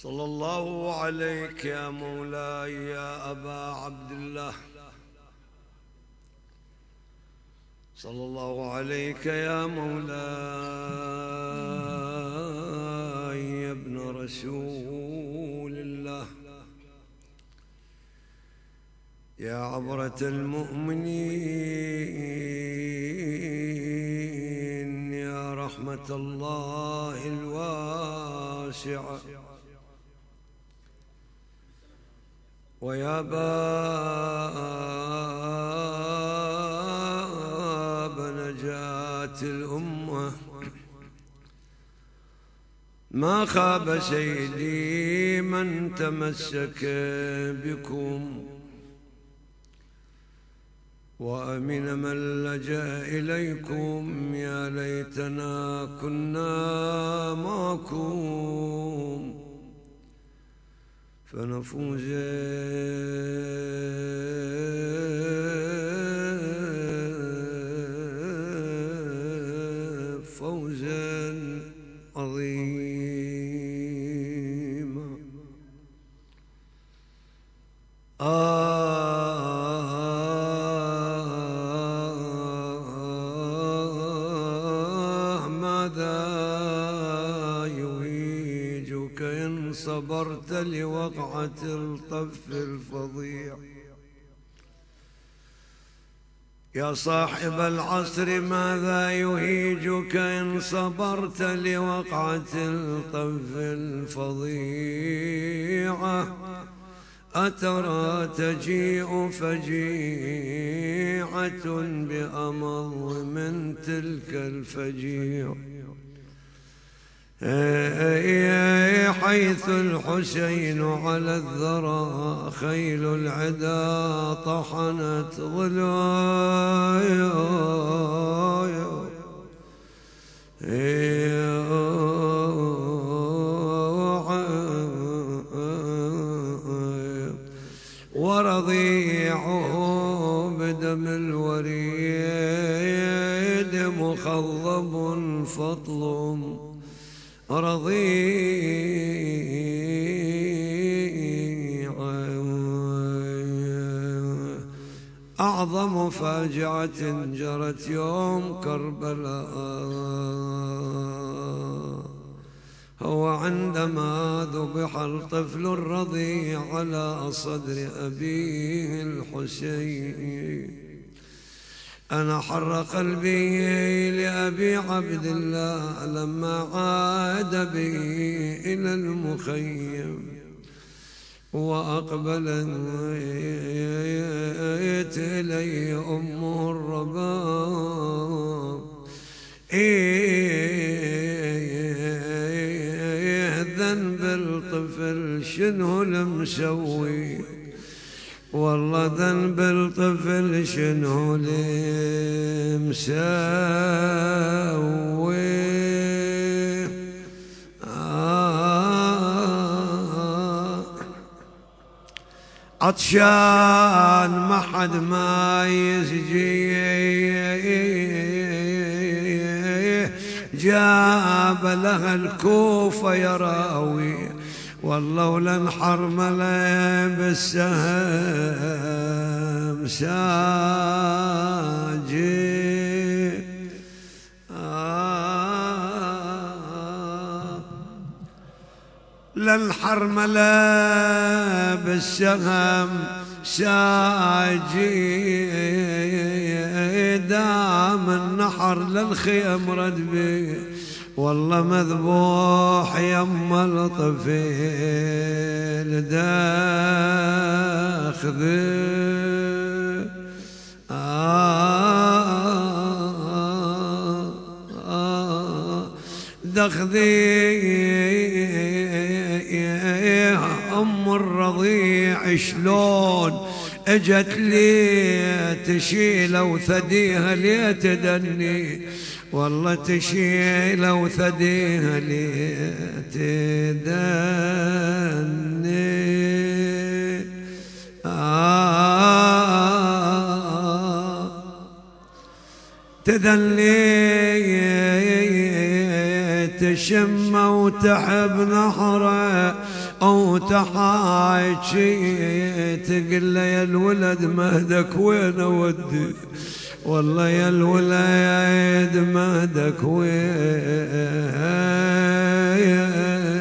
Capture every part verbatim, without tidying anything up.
صلى الله عليك يا مولاي يا أبا عبد الله، صلى الله عليك يا مولاي يا ابن رسول الله، يا عبرة المؤمنين، يا رحمة الله الواسعة، ويا باب نجاة الأمة. ما خاب سيدي من تمسك بكم، وأمن من لجأ إليكم. يا ليتنا كنا معكم فنفوز فوزا عظيما. آه ماذا يهيجك إن صبرت لوقعة الطف الفظيع. يا صاحب العصر ماذا يهيجك إن صبرت لوقعة الطف الفظيعة. أترى تجيء فجيعة بأمض من تلك الفجيع، حيث الحسين على الذرى خيل العدا طحنت ضلوعه. ورضيعه بدم الوريد مخضب فطل رضيع. أعظم فاجعة جرت يوم كربلاء هو عندما ذبح الطفل الرضيع على صدر أبيه الحسين. أنا حر قلبي لأبي عبد الله لما عاد بي إلى المخيم، وأقبلت إلي أمه الرباب. إيه ذنب الطفل شنو المسوي، والله ذنب الطفل شنو المسوي. آه عطشان ما حد ما يسجي، جاب لها الكوفة يراوي، والله ولن حرمله بالسهم ساجي. آه لن حرمله بالسهم ساجي، دام النحر للخيم ردبي، والله مذبوح يم الطفيل داخذي. آه آه داخذي أم الرضيع شلون اجت لي تشيل وثديها لي تدني، والله تشيل وثديها لي تدني. آه تدني تشم وتحب نحره او تحاكي تقول له يا الولد مهدك وين اودي، والله يا الولد مهدك وين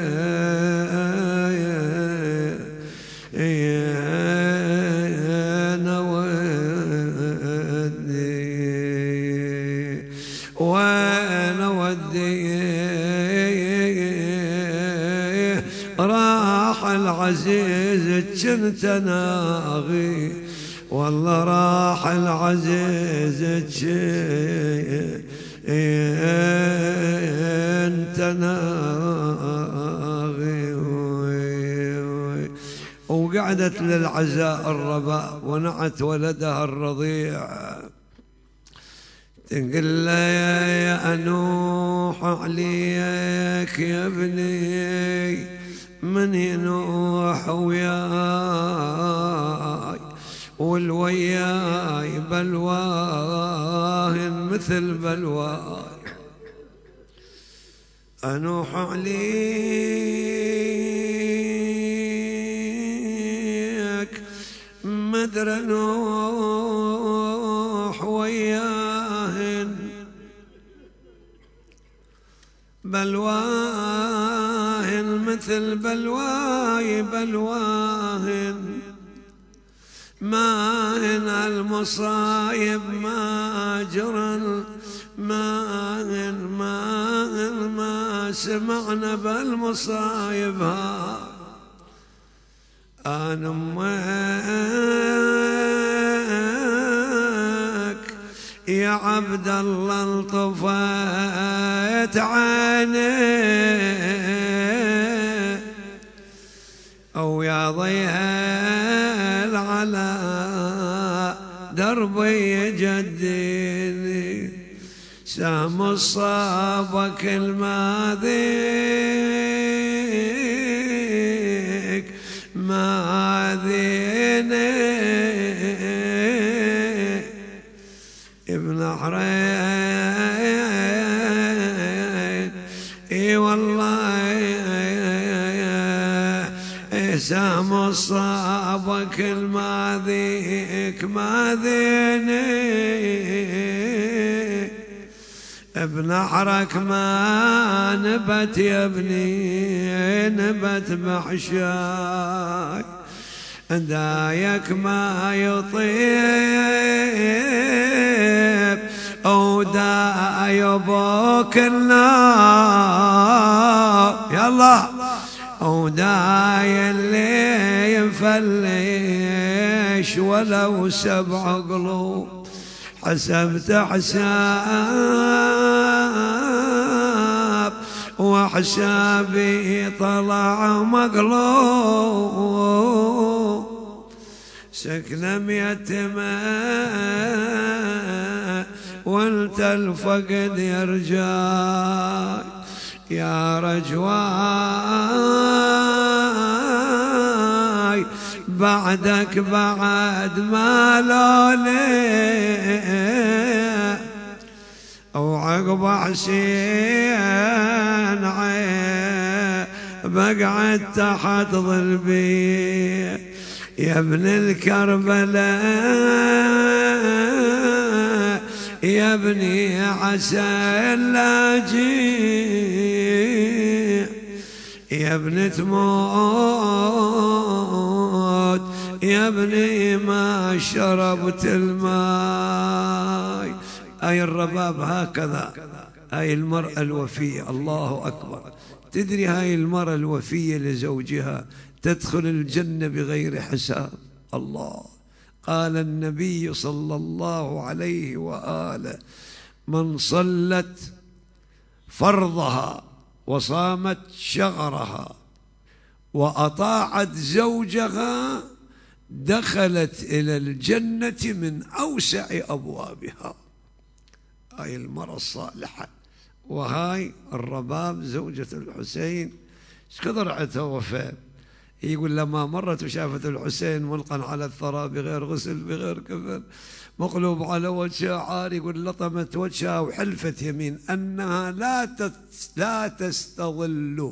العزيز كنت ناغي، والله راح العزيز كنت ناغي. وقعدت للعزاء الرباء ونعت ولدها الرضيع تقول له يا أنوح عليك يا ابني من ينوح وياي والوياي بلواه مثل بلواي، أنوح عليك مدري نوح وياهن بلواهن مثل بلواي بلواهن، ما هنا المصايب ما جرى ما هن ما هن ما سمعنا بالمصايب ها. أنا أمك يا عبد الله انطفيت عيني، أو يا ضيهل على دربي جديني، سهم الصابك الماذيك ماذيني ابن حرين. اي والله سهم الصابك الماذيك ماذيني ابن حرك ما نبت يا ابني نبت بحشاي، دايك ما يطيب او داي ابوك النار يلا، او داي اللي يفلش ولو سبع قلوب، حسبت حساب وحسابي طلع مقلوب، سكنة ميتمة وانت الفقد يرجاي يا رجواي، بعدك بعد ما لولي او عقب حسين عيب بقعد تحت ظلبي يا ابن الكربلاء يا ابني عسى اللاجئ يا ابن تموت يا ابني ما شربت الماء. أي الرباب هكذا، هاي المرأة الوفية. الله أكبر. تدري هاي المرأة الوفية لزوجها تدخل الجنة بغير حساب. الله قال النبي صلى الله عليه وآله من صلت فرضها وصامت شغرها وأطاعت زوجها دخلت إلى الجنة من أوسع أبوابها. هاي المرأة الصالحة. وهاي الرباب زوجة الحسين شكثر عتها وفاة. يقول لما مرت وشافت الحسين ملقا على الثرى بغير غسل بغير كفن مقلوب على وجهها عار، يقول لطمت وجهها وحلفت يمين أنها لا لا تستظل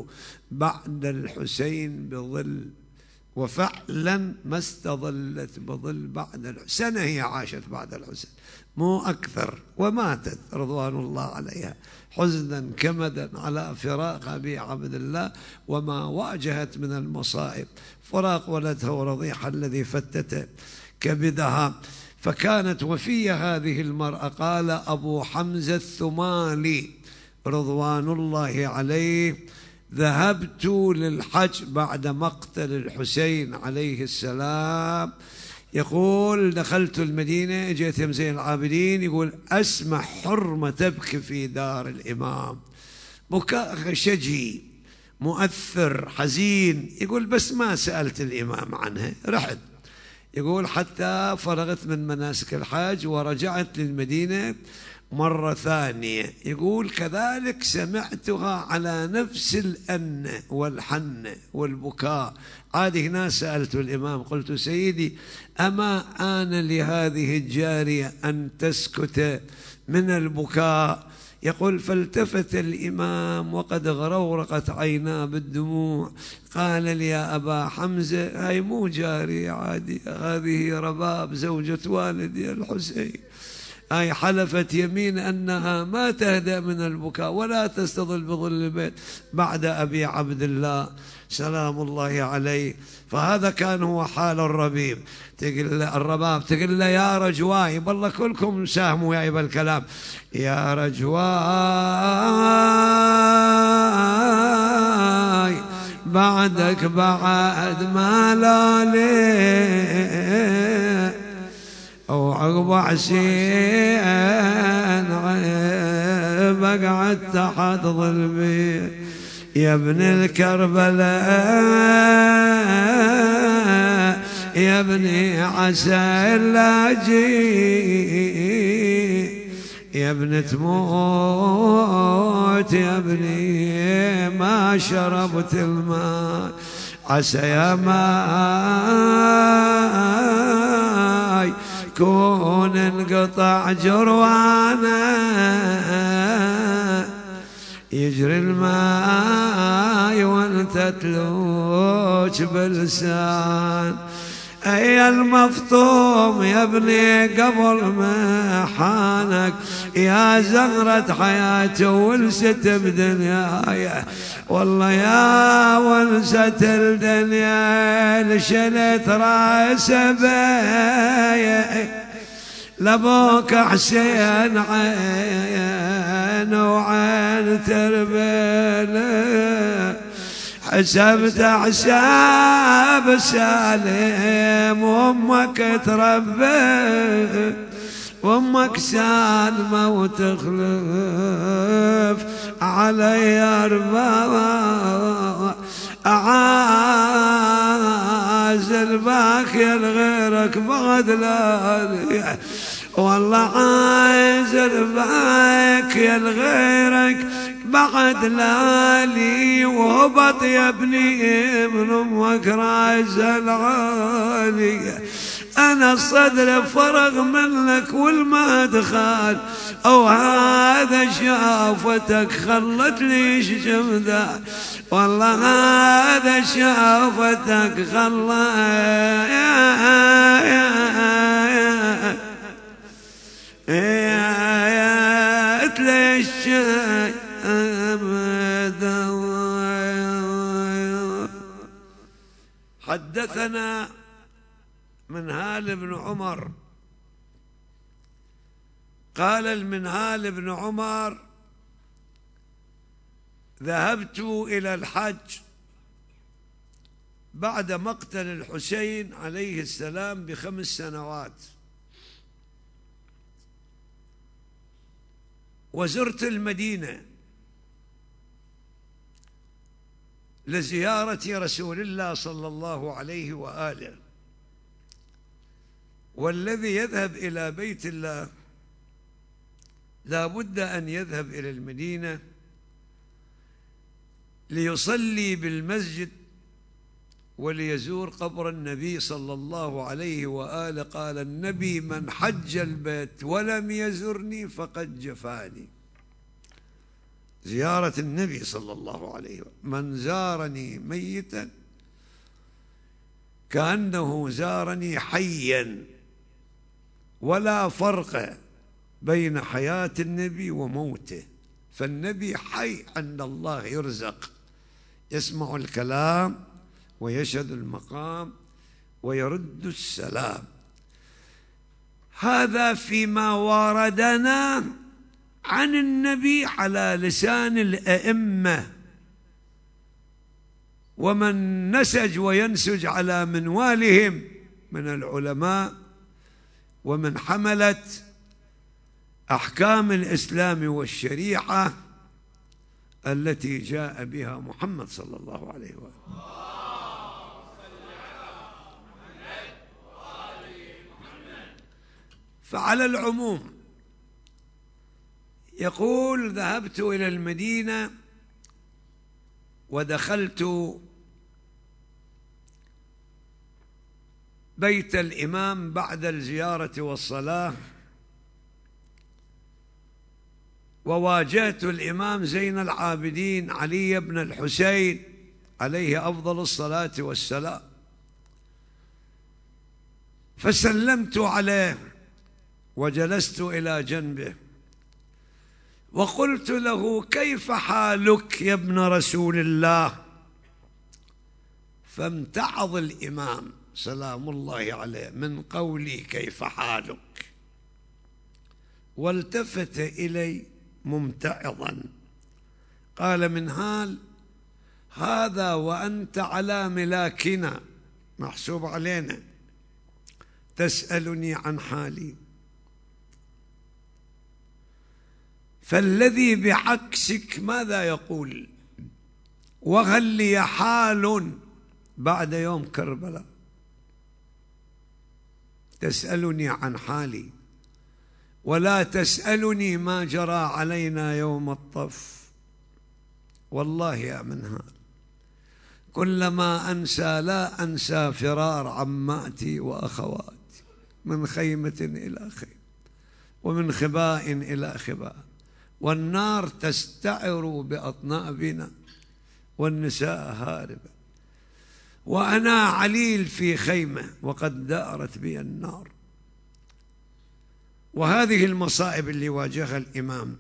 بعد الحسين بظل، وفعلا ما استظلت بظل بعد الحسين، سنة هي عاشت بعد الحسين مو أكثر، وماتت رضوان الله عليها حزنا كمدا على فراق أبي عبد الله وما واجهت من المصائب، فراق ولدها ورضيحة الذي فتت كبدها. فكانت وفية هذه المرأة. قال أبو حمزة الثمالي رضوان الله عليه: ذهبت للحج بعد مقتل الحسين عليه السلام. يقول دخلت المدينة، جيت يم زين العابدين، يقول أسمع حرمة تبكي في دار الإمام، بكاء شجي مؤثر حزين. يقول بس ما سألت الإمام عنها، رحت. يقول حتى فرغت من مناسك الحج ورجعت للمدينة مرة ثانية. يقول كذلك سمعتها على نفس الأن والحن والبكاء. عاد هنا سألت الإمام قلت: سيدي أما آن لهذه الجارية أن تسكت من البكاء؟ يقول فالتفت الإمام وقد غرورقت عيناه بالدموع، قال لي: يا أبا حمزة هاي مو جارية عادية، هذه رباب زوجة والدي الحسين، هاي حلفت يمين أنها ما تهدأ من البكاء ولا تستظل بظل البيت بعد أبي عبد الله سلام الله عليه. فهذا كان هو حال الربيب. تقول الرباب تقول له: يا رجواي، والله كلكم ساهموا يا إبا الكلام، يا رجواي بعدك بعد ما لالي أو عقب عشين بقعد تحت ظلمي يا ابن الكربلاء، يا ابني عسى اللاجي، يا ابن تموت، يا ابني ما شربت الماء، عسى يا ماي كون انقطع جروانا، يجري الماء وانت تلوج بلسان. أي المفطوم يا ابني قبل ما حانك، يا زهرة حياتي ونست بدنياي، والله يا ونست الدنيا لشلت راس باي، لبوك حسين عين وعين تربيله، حسبت حساب سالم وامك تربي، وامك سالمة وتخلف علي أربعة، عازل باكي لغيرك بعد لالي، والله عازل باكي لغيرك بعد لالي، وهبط يا ابني من امك راس العالي، انا الصدر فرغ منك والمدخل، او هذا شافتك خلت ليش جمدة، والله هذا شافتك خلت ليش حدثنا منهال بن عمر قال المنهال بن عمر: ذهبت إلى الحج بعد مقتل الحسين عليه السلام بخمس سنوات، وزرت المدينة لزيارة رسول الله صلى الله عليه وآله، والذي يذهب إلى بيت الله لا بد أن يذهب إلى المدينة ليصلي بالمسجد وليزور قبر النبي صلى الله عليه وآله. قال النبي: من حج البيت ولم يزرني فقد جفاني. زيارة النبي صلى الله عليه وسلم. من زارني ميتا كأنه زارني حيا، ولا فرق بين حياة النبي وموته، فالنبي حي عند الله يرزق، يسمع الكلام ويشهد المقام ويرد السلام. هذا فيما واردنا عن النبي على لسان الأئمة ومن نسج وينسج على منوالهم من العلماء ومن حملة أحكام الإسلام والشريعة التي جاء بها محمد صلى الله عليه وآله. فعلى العموم يقول: ذهبت إلى المدينة ودخلت بيت الإمام بعد الزيارة والصلاة، وواجهت الإمام زين العابدين علي بن الحسين عليه أفضل الصلاة والسلام، فسلمت عليه وجلست إلى جنبه وقلت له: كيف حالك يا ابن رسول الله؟ فامتعض الإمام سلام الله عليه من قولي كيف حالك، والتفت إلي ممتعضا قال: من هال هذا وأنت على ملاكنا، محسوب علينا، تسألني عن حالي؟ فالذي بعكسك ماذا يقول؟ وهل لي حال بعد يوم كربلاء تسألني عن حالي ولا تسألني ما جرى علينا يوم الطف؟ والله يا منهال كلما أنسى لا أنسى فرار عماتي وأخواتي من خيمة إلى خيمة ومن خباء إلى خباء، والنار تستعر بأطنابنا والنساء هاربة، وأنا عليل في خيمة وقد دارت بي النار. وهذه المصائب اللي واجهها الإمام،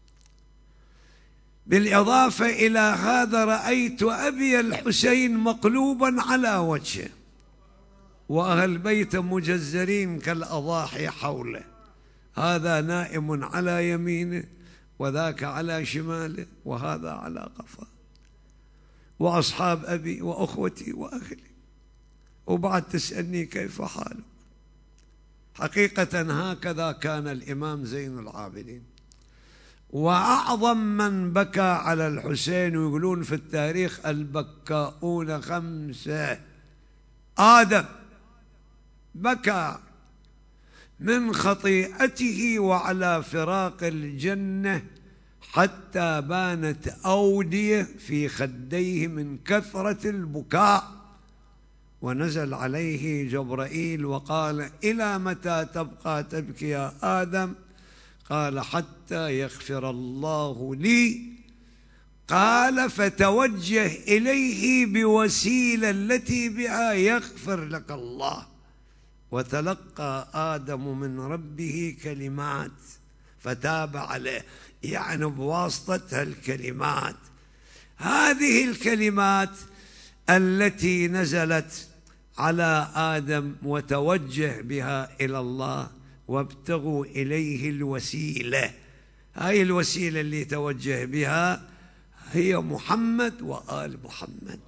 بالإضافة إلى هذا رأيت أبي الحسين مقلوبا على وجهه وأهل بيته مجزرين كالأضاحي حوله، هذا نائم على يمينه وذاك على شماله وهذا على قفاه، وأصحاب أبي وأخوتي وأهلي، وبعد تسألني كيف حالك؟ حقيقة هكذا كان الإمام زين العابدين. وأعظم من بكى على الحسين، ويقولون في التاريخ البكاؤون خمسة: آدم بكى من خطيئته وعلى فراق الجنة حتى بانت أودية في خديه من كثرة البكاء، ونزل عليه جبرائيل وقال: إلى متى تبقى تبكي يا آدم؟ قال: حتى يغفر الله لي. قال: فتوجه إليه بوسيلة التي بها يغفر لك الله. وتلقى آدم من ربه كلمات فتاب عليه، يعني بواسطة الكلمات. هذه الكلمات التي نزلت على آدم وتوجه بها إلى الله: وابتغوا إليه الوسيلة. هاي الوسيلة اللي توجه بها هي محمد وآل محمد.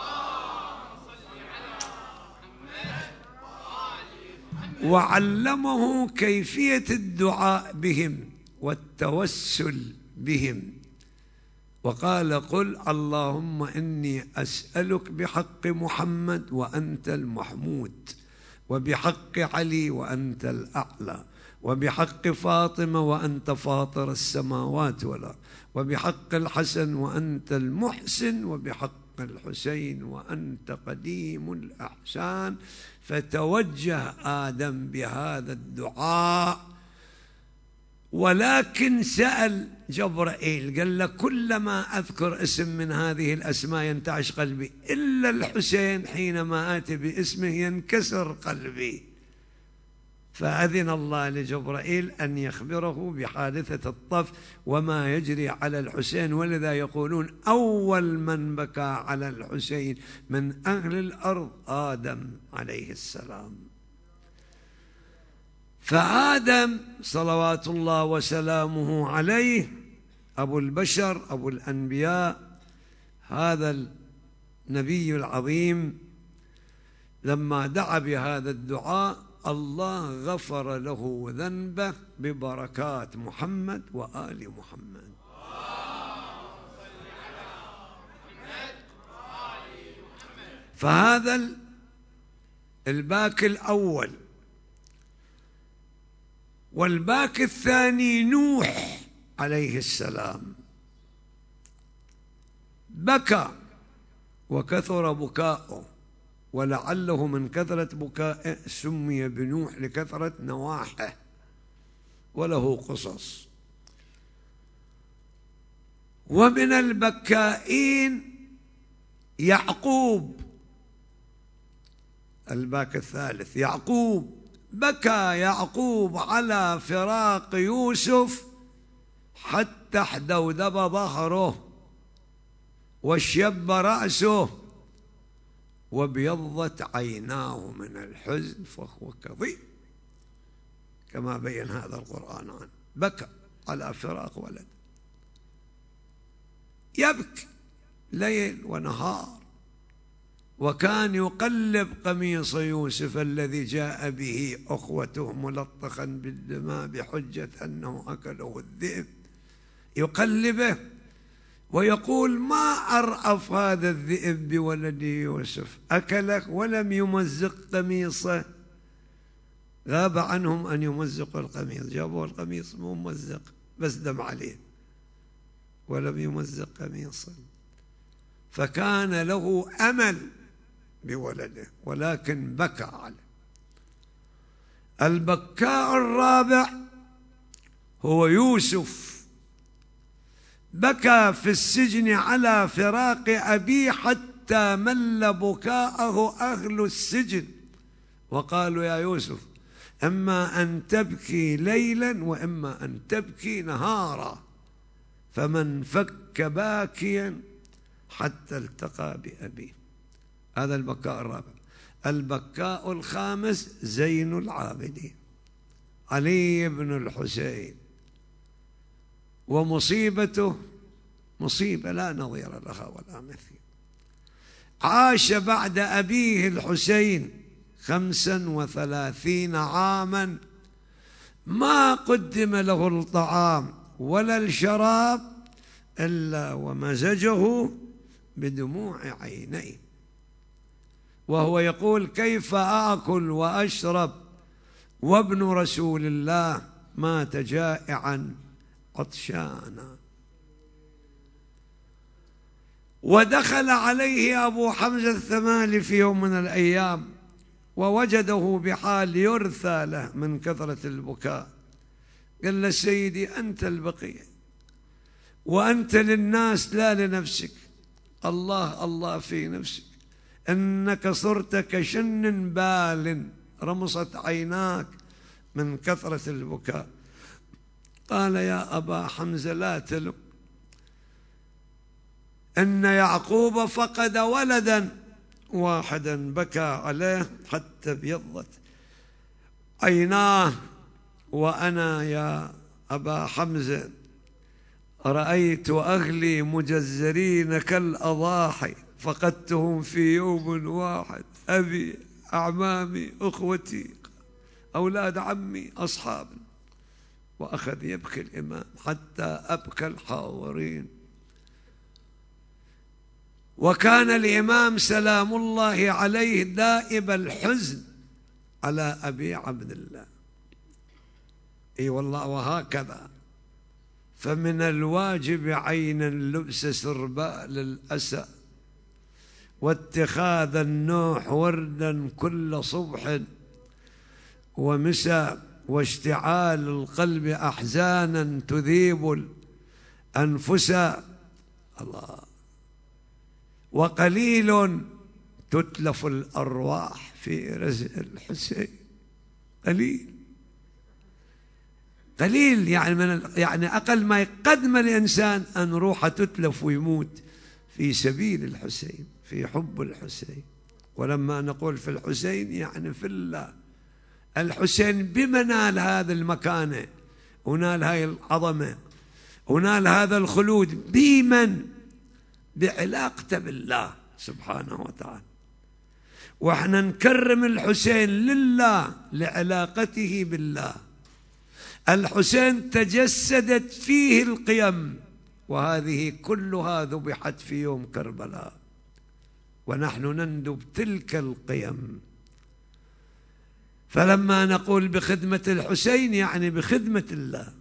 وعلمه كيفية الدعاء بهم والتوسل بهم، وقال: قل اللهم إني أسألك بحق محمد وأنت المحمود، وبحق علي وأنت الأعلى، وبحق فاطمة وأنت فاطر السماوات والأرض، وبحق الحسن وأنت المحسن، وبحق الحسين وأنت قديم الأحسان. فتوجه آدم بهذا الدعاء ولكن سأل جبرائيل قال له كلما أذكر اسم من هذه الأسماء ينتعش قلبي إلا الحسين حينما آتي باسمه ينكسر قلبي. فأذن الله لجبرائيل أن يخبره بحادثة الطف وما يجري على الحسين، ولذا يقولون أول من بكى على الحسين من أهل الأرض آدم عليه السلام. فآدم صلوات الله وسلامه عليه أبو البشر أبو الأنبياء، هذا النبي العظيم لما دعا بهذا الدعاء الله غفر له ذنبه ببركات محمد وآل محمد. فهذا الباكي الأول. والباكي الثاني نوح عليه السلام، بكى وكثر بكاؤه، ولعله من كثرة بكائه سمي بنوح لكثرة نواحه، وله قصص. ومن البكائين يعقوب، الباكي الثالث يعقوب، بكى يعقوب على فراق يوسف حتى احدودب ظهره واشيب رأسه وابيضت عيناه من الحزن فهو كظيم، كما بين هذا القرآن عنه. بكى على فراق ولد، يبكي ليل ونهار، وكان يقلب قميص يوسف الذي جاء به أخوته ملطخا بالدماء بحجة أنه أكله الذئب، يقلبه ويقول ما أرأف هذا الذئب بولدي يوسف، أكله ولم يمزق قميصه. غاب عنهم أن يمزقوا القميص، جابوا القميص مو ممزق بس دم عليه، ولم يمزق قميصه. فكان له أمل بولده ولكن بكى عليه. البكاء الرابع هو يوسف، بكى في السجن على فراق أبيه حتى مل بكاءه أهل السجن، وقالوا يا يوسف إما أن تبكي ليلا وإما أن تبكي نهارا، فمن فك باكيا حتى التقى بأبيه. هذا البكاء الرابع. البكاء الخامس زين العابدين علي بن الحسين، ومصيبته مصيبة لا نظير لها ولا مثيل. عاش بعد أبيه الحسين خمسا وثلاثين عاما ما قدم له الطعام ولا الشراب إلا ومزجه بدموع عينيه، وهو يقول كيف آكل وأشرب وابن رسول الله مات جائعا عطشانا. ودخل عليه أبو حمزة الثمالي في يوم من الأيام ووجده بحال يرثى له من كثرة البكاء، قال له سيدي أنت البقية وأنت للناس لا لنفسك، الله الله في نفسك، إنك صرت كشن بال رمصت عيناك من كثرة البكاء. قال يا أبا حمزة لا تلم، إن يعقوب فقد ولدا واحدا بكى عليه حتى ابيضت عيناه، وأنا يا أبا حمزة رأيت أهلي مجزرين كالأضاحي فقدتهم في يوم واحد، أبي أعمامي أخوتي أولاد عمي أصحابي. وأخذ يبكي الإمام حتى أبكى الحاضرين. وكان الإمام سلام الله عليه دائب الحزن على أبي عبد الله. اي والله. وهكذا فمن الواجب عينا لبس سربال الأسى واتخاذ النوح وردا كل صبح ومساء واشتعال القلب أحزانا تذيب الأنفس. الله. وقليل تتلف الأرواح في رزق الحسين. قليل قليل يعني من يعني أقل ما يقدم الإنسان أن روحه تتلف ويموت في سبيل الحسين، في حب الحسين. ولما نقول في الحسين يعني في الله. الحسين بما نال هذا المكانة ونال هاي العظمة ونال هذا الخلود بمن؟ بعلاقته بالله سبحانه وتعالى. واحنا نكرم الحسين لله لعلاقته بالله. الحسين تجسدت فيه القيم، وهذه كلها ذبحت في يوم كربلاء، ونحن نندب تلك القيم. فلما نقول بخدمة الحسين يعني بخدمة الله.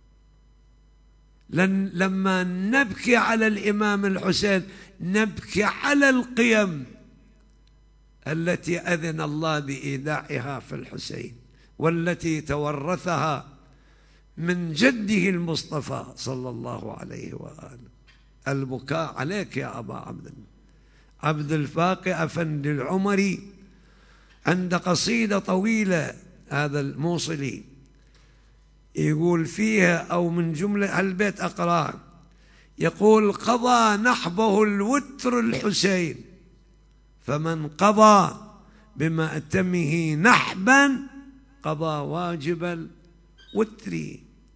لن لما نبكي على الإمام الحسين نبكي على القيم التي أذن الله بإيداعها في الحسين، والتي تورثها من جده المصطفى صلى الله عليه وآله. البكاء عليك يا أبا عبد عبد الفاقي أفندي العمري عند قصيدة طويلة، هذا الموصلي يقول فيها أو من جملة البيت أقرأ، يقول: قضى نحبه الوتر الحسين، فمن قضى بمأتمه نحبا قضى واجب الوتر.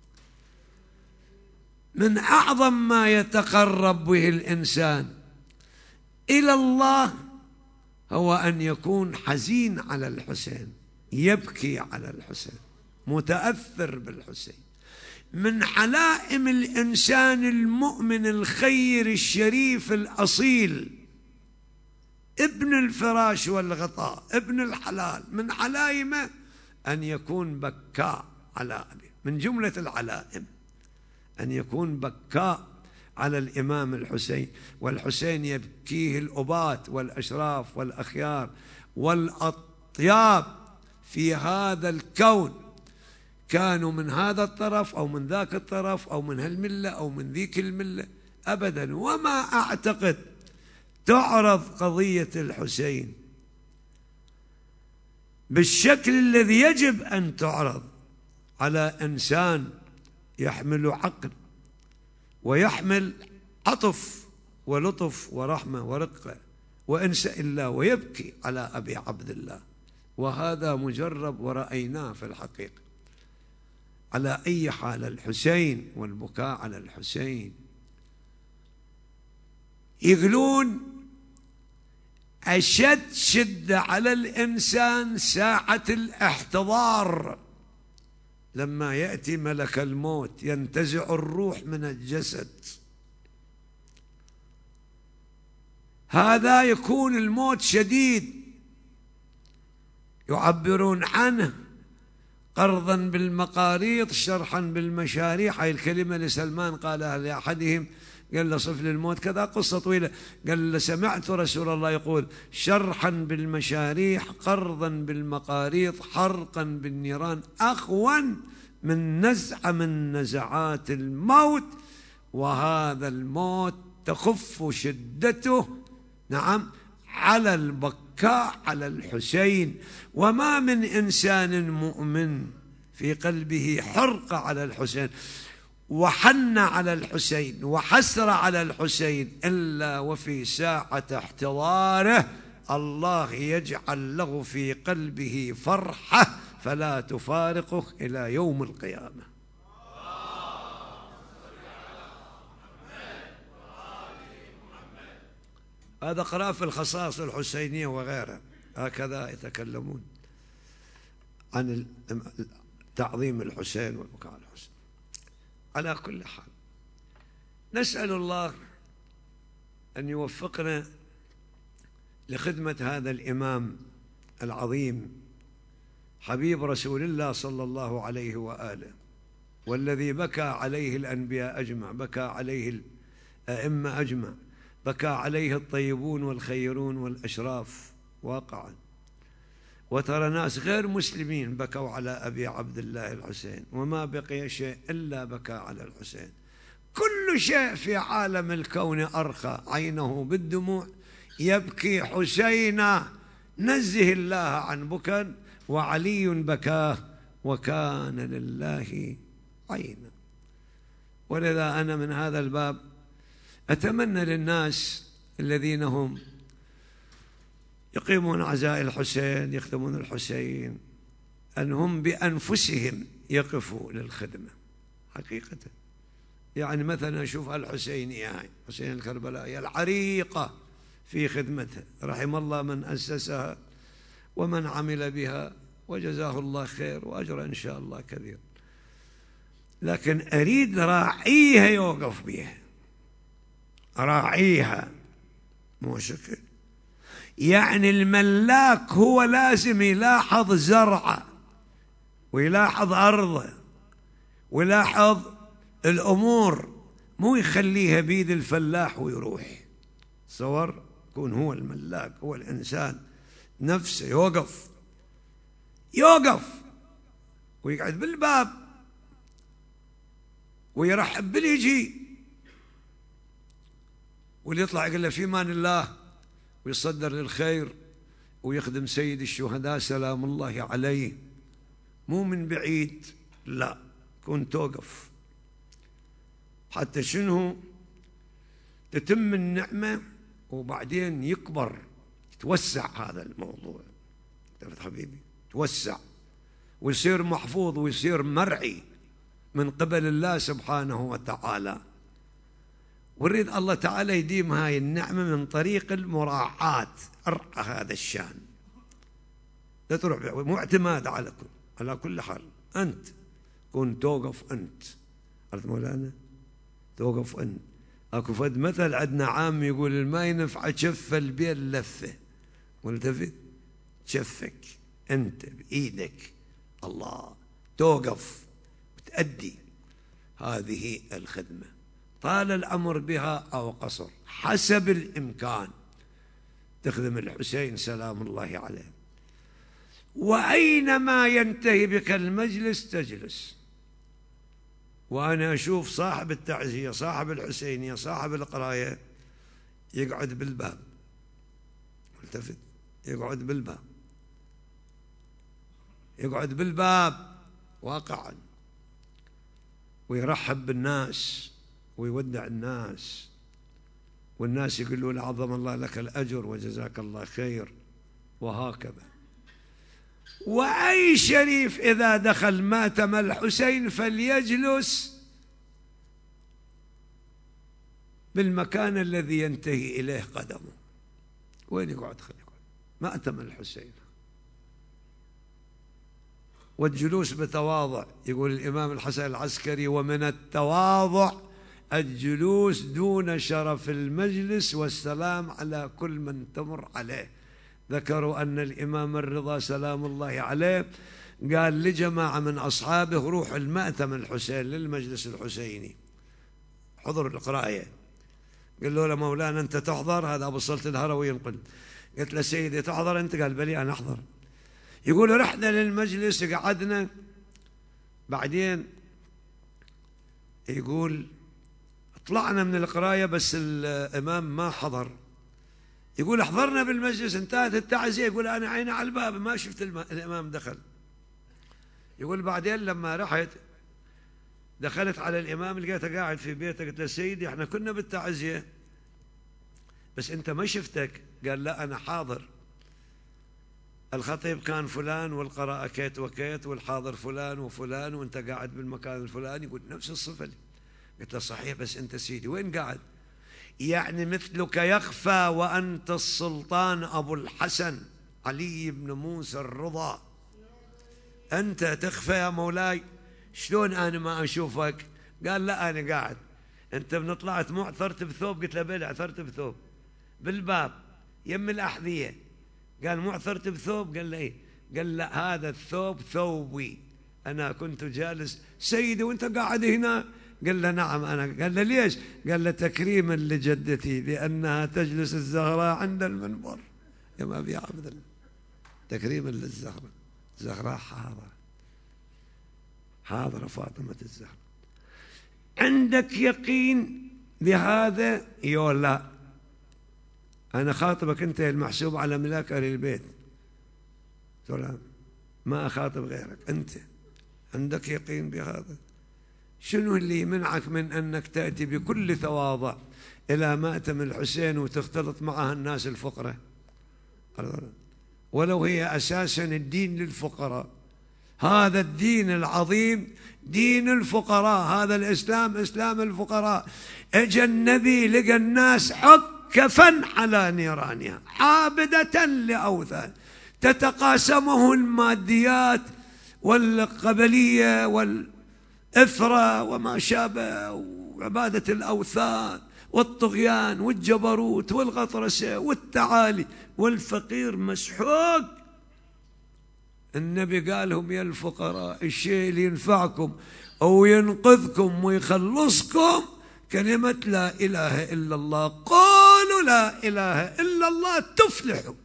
من أعظم ما يتقرب به الإنسان إلى الله هو أن يكون حزين على الحسين، يبكي على الحسين، متأثر بالحسين. من علائم الإنسان المؤمن الخير الشريف الأصيل ابن الفراش والغطاء ابن الحلال، من علائمه أن يكون بكاء على أبيه. من جملة العلائم أن يكون بكاء على الإمام الحسين. والحسين يبكيه الأبات والأشراف والأخيار والأطياب في هذا الكون، كانوا من هذا الطرف أو من ذاك الطرف أو من هالملة أو من ذيك الملة أبدا. وما أعتقد تعرض قضية الحسين بالشكل الذي يجب أن تعرض على إنسان يحمل عقل ويحمل عطف ولطف ورحمة ورقة وإنس إلا ويبكي على أبي عبد الله. وهذا مجرب ورأيناه في الحقيقة. على أي حال الحسين والبكاء على الحسين يقولون أشد شدة على الإنسان ساعة الاحتضار، لما يأتي ملك الموت ينتزع الروح من الجسد، هذا يكون الموت شديد. يعبرون عنه قرضا بالمقاريض شرحا بالمشاريح. هاي الكلمة لسلمان قالها لأحدهم، قال له صف للموت كذا، قصة طويلة. قال له سمعت رسول الله يقول: شرحا بالمشاريح قرضا بالمقاريض حرقا بالنيران أخون من نزعة من نزعات الموت. وهذا الموت تخف شدته نعم على البكاء على الحسين. وما من إنسان مؤمن في قلبه حرقة على الحسين وحن على الحسين وحسر على الحسين إلا وفي ساعة احتضاره الله يجعل له في قلبه فرحة فلا تفارقه إلى يوم القيامة. هذا قرأ في الخصائص الحسينية وغيرها، هكذا يتكلمون عن تعظيم الحسين والبكاء على الحسين. على كل حال نسأل الله أن يوفقنا لخدمة هذا الإمام العظيم حبيب رسول الله صلى الله عليه وآله، والذي بكى عليه الأنبياء أجمع، بكى عليه الأئمة أجمع، بكى عليه الطيبون والخيرون والأشراف واقعا. وترى ناس غير مسلمين بكوا على أبي عبد الله الحسين، وما بقي شيء إلا بكى على الحسين. كل شيء في عالم الكون أرخى عينه بالدموع، يبكي حسينا نزه الله عن بكى، وعلي بكاه وكان لله عينا. ولذا أنا من هذا الباب أتمنى للناس الذين هم يقيمون عزاء الحسين، يخدمون الحسين، أنهم بأنفسهم يقفوا للخدمة حقيقة. يعني مثلا أشوف الحسينية يعني حسين الكربلائية العريقة في خدمتها، رحم الله من أسسها ومن عمل بها، وجزاه الله خير وأجر إن شاء الله كبير. لكن أريد راعيها يوقف بها، راعيها مو شكل. يعني الملاك هو لازم يلاحظ زرعه ويلاحظ أرضه ويلاحظ الأمور، مو يخليها بيد الفلاح ويروح. تصور يكون هو الملاك، هو الإنسان نفسه يوقف يوقف ويقعد بالباب ويرحب باللي يجي، واللي يطلع يقول له في امان الله ويصدر للخير ويخدم سيد الشهداء سلام الله عليه، مو من بعيد، لا، كن توقف حتى شنو تتم النعمة وبعدين يكبر يتوسع هذا الموضوع. تعرف حبيبي، توسع ويصير محفوظ ويصير مرعي من قبل الله سبحانه وتعالى. ونريد الله تعالى يديم هاي النعمة من طريق المراعاة، ارعى هذا الشان، لا تروح مو اعتماد على كل على كل حال. أنت كن توقف، أنت عرفت مولانا، توقف أنت. أكو فد مثل عندنا عام يقول ما ينفع شف البيل لفه، والتفت شفك أنت بإيدك الله، توقف وتأدي هذه الخدمة، طال الأمر بها أو قصر حسب الإمكان، تخدم الحسين سلام الله عليه. وأينما ينتهي بك المجلس تجلس. وأنا أشوف صاحب التعزية، صاحب الحسينية، صاحب القراية يقعد بالباب، التفت، يقعد بالباب، يقعد بالباب واقعا، ويرحب بالناس ويودع الناس، والناس يقولون عظم الله لك الأجر وجزاك الله خير، وهكذا. وأي شريف إذا دخل ماتم الحسين فليجلس بالمكان الذي ينتهي إليه قدمه. وين يقعد؟ خليه يقعد ماتم الحسين. والجلوس بتواضع، يقول الإمام الحسن العسكري: ومن التواضع الجلوس دون شرف المجلس والسلام على كل من تمر عليه. ذكروا أن الإمام الرضا سلام الله عليه قال لجماعة من أصحابه: روحوا المأتم الحسين للمجلس الحسيني، حضروا القراءة. قال له: مولانا أنت تحضر؟ هذا أبو السلطان الهروي ينقل. قلت له: سيدي تحضر أنت؟ قال: بلي أنا أحضر. يقول: رحنا للمجلس قعدنا، بعدين يقول طلعنا من القراية بس الإمام ما حضر. يقول: حضرنا بالمجلس، انتهت التعزية. يقول: أنا عيني على الباب ما شفت الإمام دخل. يقول: بعدين لما رحت دخلت على الإمام لقيته قاعد في بيته. قلت له: سيدي احنا كنا بالتعزية بس أنت ما شفتك. قال: لا أنا حاضر، الخطيب كان فلان والقراءة كيت وكيت والحاضر فلان وفلان وأنت قاعد بالمكان الفلاني. يقول: نفس الصفة لي. قلت له: صحيح، بس أنت سيدي وين قاعد؟ يعني مثلك يخفى وأنت السلطان أبو الحسن علي بن موسى الرضا، أنت تخفى يا مولاي؟ شلون أنا ما أشوفك؟ قال: لا أنا قاعد. أنت من طلعت مو عثرت بثوب؟ قلت له: بلى عثرت بثوب بالباب يم الأحذية. قال: مو عثرت بثوب؟ قال له: إيه. قال: لا هذا الثوب ثوبي، أنا كنت جالس. سيدي وأنت قاعد هنا؟ قال له: نعم أنا. قال له: ليش؟ قال له: تكريما لجدتي لأنها تجلس الزهراء عند المنبر. يا ما أبي عبد الله، تكريما للزهرة. الزهراء حاضرة، حاضرة فاطمة الزهراء. عندك يقين بهذا يولا؟ أنا خاطبك أنت المحسوب على ملاك أهل البيت، ما أخاطب غيرك. أنت عندك يقين بهذا؟ شنو اللي يمنعك من أنك تأتي بكل تواضع إلى مأتم الحسين وتختلط معها الناس الفقراء، ولو هي أساسا الدين للفقراء؟ هذا الدين العظيم دين الفقراء، هذا الإسلام إسلام الفقراء. اجى النبي لقى الناس عكفا على نيرانها عابدة لأوثان، تتقاسمه الماديات والقبلية والإثرة وما شابه، وعبادة الأوثان والطغيان والجبروت والغطرسة والتعالي، والفقير مسحوق. النبي قال لهم يا الفقراء، الشيء اللي ينفعكم أو ينقذكم ويخلصكم كلمة لا إله إلا الله، قولوا لا إله إلا الله تفلحوا.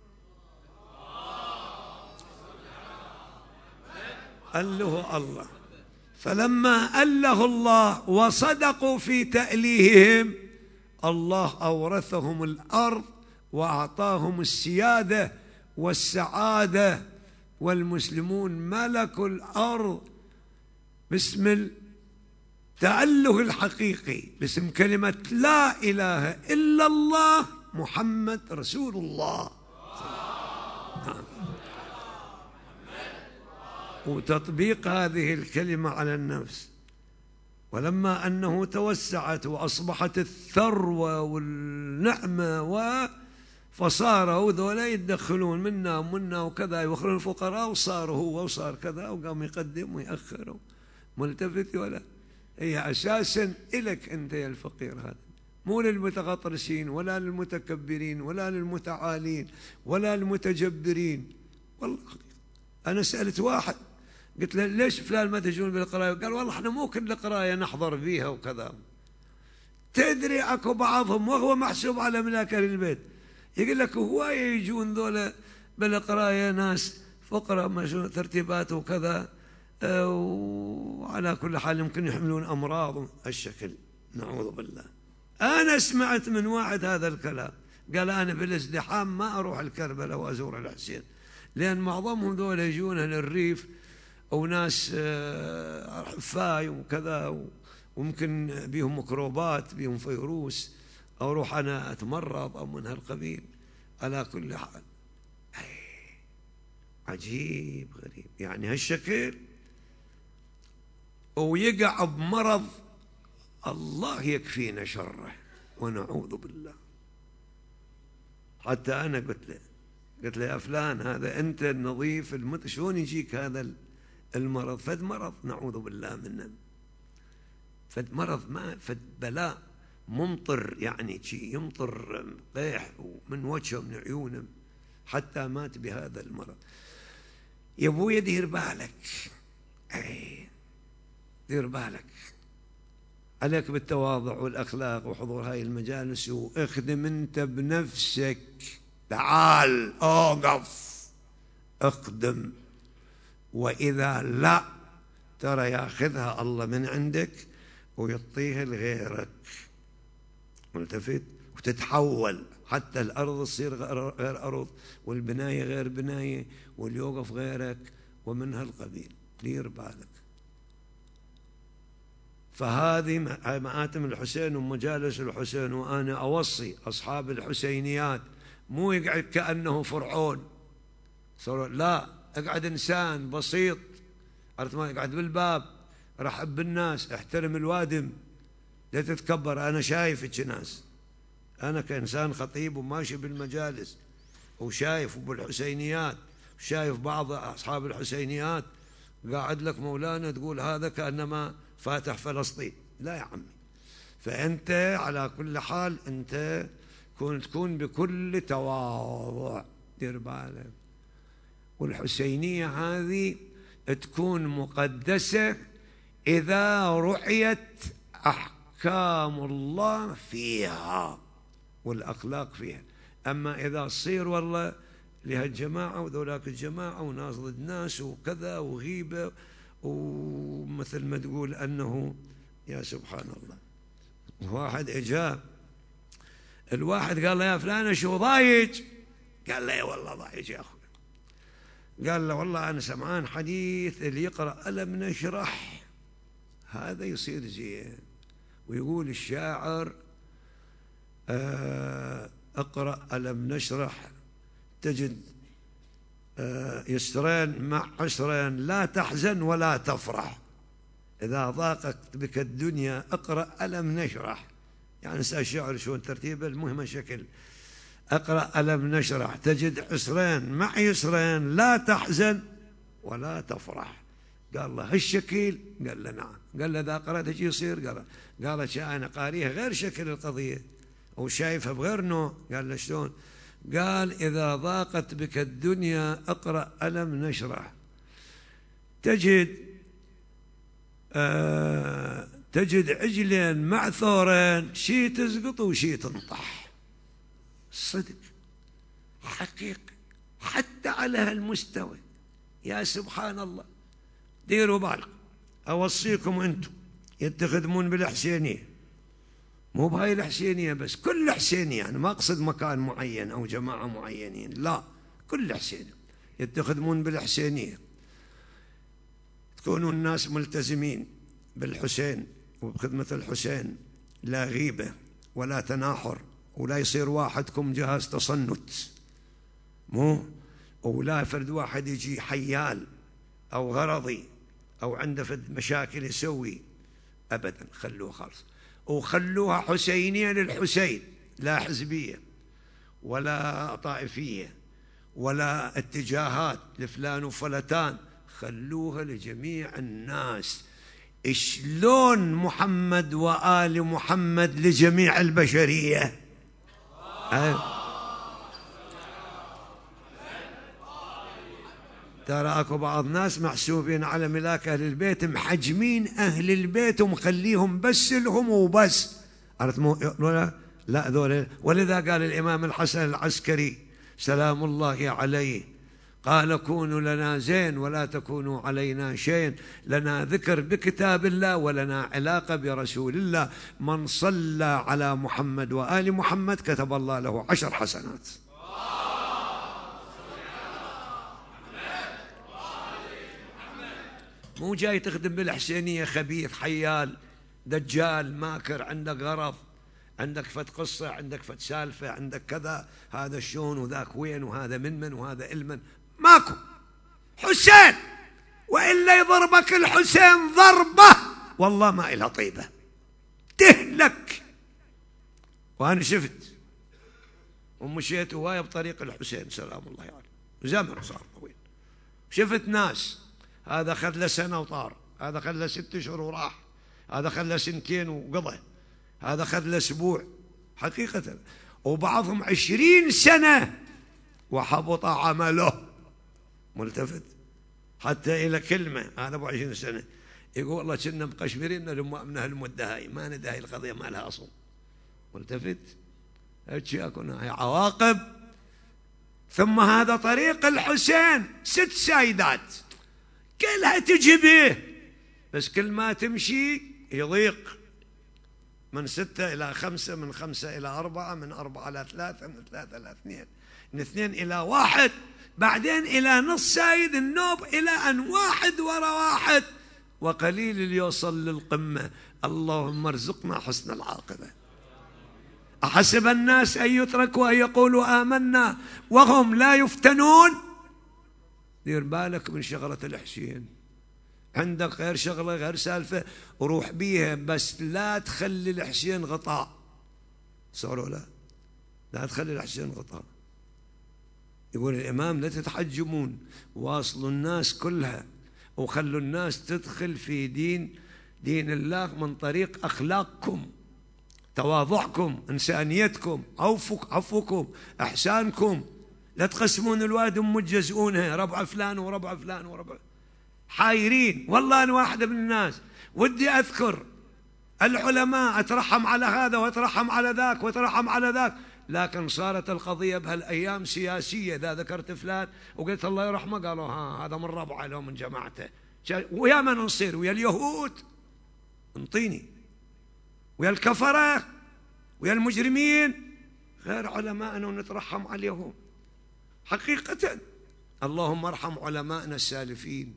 قال له الله، فلما أله الله وصدقوا في تأليههم، الله أورثهم الأرض وأعطاهم السيادة والسعادة، والمسلمون ملكوا الأرض باسم التأله الحقيقي، باسم كلمة لا إله إلا الله محمد رسول الله. نعم. وتطبيق هذه الكلمة على النفس. ولما أنه توسعت وأصبحت الثروة والنعمة و فصاروا ذولا يتدخلون منا ومنا وكذا، يوخرون الفقراء، وصار هو وصار كذا، وقام يقدم ويأخر ملتفت. ولا هي أساسا إلك أنت يا الفقير، هذا مو للمتغطرسين ولا للمتكبرين ولا للمتعالين ولا للمتجبرين. والله أنا سألت واحد قلت له ليش فلان ما تجون بالقراية؟ قال والله احنا مو كل قراية نحضر فيها وكذا. تدري اكو بعضهم وهو محسوب على ملاك البيت يقول لك هواية يجون ذولا بالقراية ناس فقراء مشون ترتيبات وكذا، وعلى كل حال يمكن يحملون أمراض الشكل، نعوذ بالله. أنا سمعت من واحد هذا الكلام، قال أنا بالازدحام ما أروح الكربلاء وأزور الحسين، لأن معظمهم ذولا يجون للريف أو ناس حفاي وكذا، وممكن بيهم ميكروبات بيهم فيروس، أو أروح أنا أتمرض أو من هالقبيل. على كل حال عجيب غريب، يعني هالشكل ويقع بمرض الله يكفينا شره ونعوذ بالله. حتى أنا قلت له قلت له يا فلان، هذا أنت النظيف المت شلون يجيك هذا المرض؟ فد مرض نعوذ بالله منه، فد مرض ما فد بلاء ممطر، يعني شيء يمطر قيح ومن وجهه من عيونه، حتى مات بهذا المرض. يا ابويا دير بالك، اي دير بالك عليك بالتواضع والأخلاق وحضور هاي المجالس، واخدم انت بنفسك، تعال اوقف اقدم، وإذا لا ترى ياخذها الله من عندك ويعطيها لغيرك، ملتفت، وتتحول حتى الأرض تصير غير أرض، والبناية غير بناية، واليوقف غيرك، ومن هالقبيل. دير بالك. فهذه مآتم الحسين ومجالس الحسين. وأنا أوصي أصحاب الحسينيات مو يقعد كأنه فرعون، لا، اقعد إنسان بسيط، عرفت ما يقعد بالباب، رحب بالناس، احترم الوادم، لا تتكبر. أنا شايفك ناس، أنا كإنسان خطيب وماشي بالمجالس وشايف بالحسينيات، وشايف بعض أصحاب الحسينيات قاعد لك مولانا تقول هذا كأنما فاتح فلسطين. لا يا عمي. فأنت على كل حال أنت كون تكون بكل تواضع، دير بالك. والحسينية هذه تكون مقدسة إذا رعيت أحكام الله فيها والأخلاق فيها. أما إذا تصير والله لهالجماعة وذولاك الجماعة وناس ضد ناس وكذا وغيبة، ومثل ما تقول أنه يا سبحان الله. واحد إجاب الواحد قال له يا فلان شو ضايج؟ قال له يا والله ضايج يا أخوي. قال له والله أنا سمعان حديث اللي يقرأ ألم نشرح هذا يصير زين. ويقول الشاعر آه اقرأ ألم نشرح تجد آه يسرين مع عسرين لا تحزن ولا تفرح، إذا ضاقت بك الدنيا اقرأ ألم نشرح. يعني نسأل الشعر شلون ترتيبه، المهم شكل اقرأ ألم نشرح تجد عسرين مع يسرين لا تحزن ولا تفرح. قال له هالشكل؟ قال له نعم. قال له إذا قرأت ايش يصير؟ قال قال أنا قاريها غير شكل القضية أو شايفها بغير نوع. قال له شلون؟ قال إذا ضاقت بك الدنيا اقرأ ألم نشرح تجد آه تجد عجلين مع ثورين شي تزقط وشي تنطح. صدق حقيقي حتى على هالمستوى. يا سبحان الله. ديروا بالك، أوصيكم أنتم يتخدمون بالحسينية، مو بهاي الحسينية بس، كل حسينية، يعني ما أقصد مكان معين أو جماعة معينين، لا كل حسينية يتخدمون بالحسينية. تكونوا الناس ملتزمين بالحسين وبخدمة الحسين، لا غيبة ولا تناحر، ولا يصير واحدكم جهاز تصنت، مو ولا فرد واحد يجي حيال أو غرضي أو عنده فد مشاكل يسوي أبدا. خلوه خالص، وخلوها حسينية للحسين، لا حزبية ولا طائفية ولا اتجاهات لفلان وفلتان، خلوها لجميع الناس. شلون محمد وآل محمد لجميع البشرية. أه؟ ترى اكو بعض ناس محسوبين على ملاك اهل البيت، محجمين اهل البيت ومخليهم بس لهم وبس. عرفت مو لا ذول. ولذا قال الامام الحسن العسكري سلام الله عليه، قال كونوا لنا زين ولا تكونوا علينا شين، لنا ذكر بكتاب الله ولنا علاقة برسول الله، من صلى على محمد وآل محمد كتب الله له عشر حسنات. مو جاي تخدم بالحسينية خبيث حيال دجال ماكر، عندك غرض، عندك فت قصة، عندك فت سالفة، عندك كذا، هذا شلون وذاك وين وهذا من من وهذا المن، ماكو. حسين وإلا يضربك الحسين ضربة والله ما إلها طيبة تهلك. وأنا شفت ومشيت هواية بطريق الحسين سلام الله عليه، زمن صار طويل، شفت ناس هذا خذ له سنة وطار، هذا خذ له ست أشهر وراح، هذا خذ له سنتين وقضى، هذا خذ له أسبوع حقيقة، وبعضهم عشرين سنة وحبط عمله. ملتفت حتى إلى كلمة، هذا أبو عشرين سنة يقول والله كنا مقشمرين لما من هالمدة هاي ما ندهي القضية ما لها أصل. ملتفت هيك يكون هاي عواقب. ثم هذا طريق الحسين، ست سايدات كلها تجي به، بس كل ما تمشي يضيق، من ستة إلى خمسة، من خمسة إلى أربعة، من أربعة إلى ثلاثة، من ثلاثة إلى اثنين، من اثنين إلى واحد، بعدين إلى نص سايد النوب، إلى أن واحد ورا واحد، وقليل اللي يوصل للقمة. اللهم ارزقنا حسن العاقبة. أحسب الناس أن يتركوا أن يقولوا آمنا وهم لا يفتنون. دير بالك من شغلة الحسين، عندك غير شغلة غير سالفة وروح بيها، بس لا تخلي الحسين غطاء. صاروا لا لا تخلي الحسين غطاء. يقول الإمام لا تتحجمون، واصلوا الناس كلها وخلوا الناس تدخل في دين دين الله من طريق أخلاقكم، تواضعكم، إنسانيتكم، عفوك عفوكم، إحسانكم. لا تقسمون الواد ومتجزئونها، ربع فلان وربع فلان وربع حايرين. والله أنا واحدة من الناس ودي أذكر العلماء، أترحم على هذا وأترحم على ذاك وأترحم على ذاك، لكن صارت القضية بهالأيام سياسية. إذا ذكرت فلان وقلت الله يرحمه قالوا ها هذا من ربعه لو من جماعته. ويا من نصير؟ ويا اليهود انطيني، ويا الكفرة، ويا المجرمين، غير علماءنا ونترحم عليهم حقيقة. اللهم ارحم علماءنا السالفين،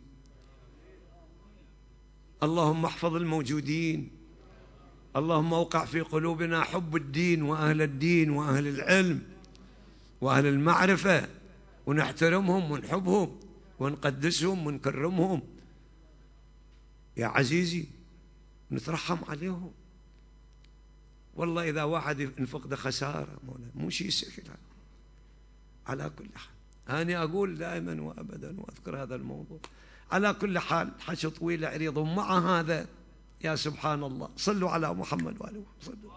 اللهم احفظ الموجودين، اللهم اوقع في قلوبنا حب الدين وأهل الدين وأهل العلم وأهل المعرفة، ونحترمهم ونحبهم ونقدسهم ونكرمهم يا عزيزي، نترحم عليهم. والله إذا واحد انفقد خسارة مولانا، مو شيء سهل. على كل حال أنا أقول دائما وأبدا وأذكر هذا الموضوع. على كل حال حكي طويل عريض، ومع هذا يا سبحان الله صلوا على محمد وآله صلوا.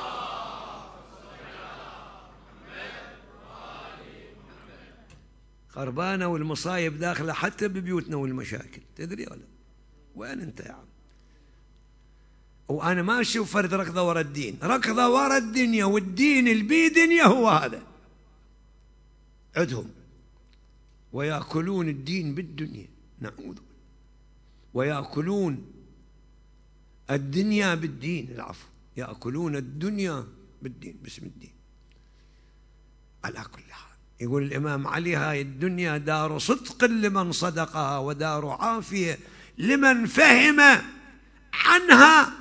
خربانة والمصايب داخلة حتى ببيوتنا والمشاكل، تدري ولا؟ وين أنت يا عم؟ وأنا ما أشوف فرد ركضة ورا الدين، ركضة ورا الدنيا، والدين البي دنيا هو هذا عدهم، ويأكلون الدين بالدنيا، نعوذ، ويأكلون الدنيا بالدين، العفو، يأكلون الدنيا بالدين باسم الدين. على كل حال يقول الإمام علي هاي الدنيا دار صدق لمن صدقها، ودار عافية لمن فهم عنها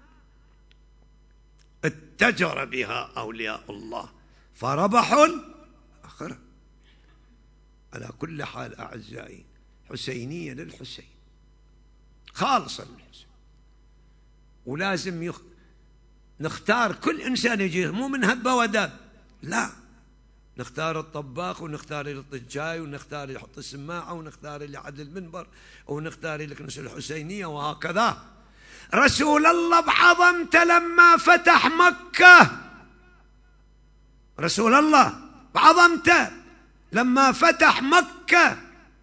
اتجر بها أولياء الله فربحوا الآخرة. على كل حال أعزائي، حسينية للحسين، خالصة للحسين، ولازم يخ... نختار كل إنسان يجي، مو من هبة ودب، لا، نختار الطباخ ونختار الطجاي ونختار اللي يحط السماعة ونختار اللي يعد المنبر ونختار اللي يكنس الحسينية، وهكذا. رسول الله بعظمته لما فتح مكة، رسول الله بعظمته لما فتح مكة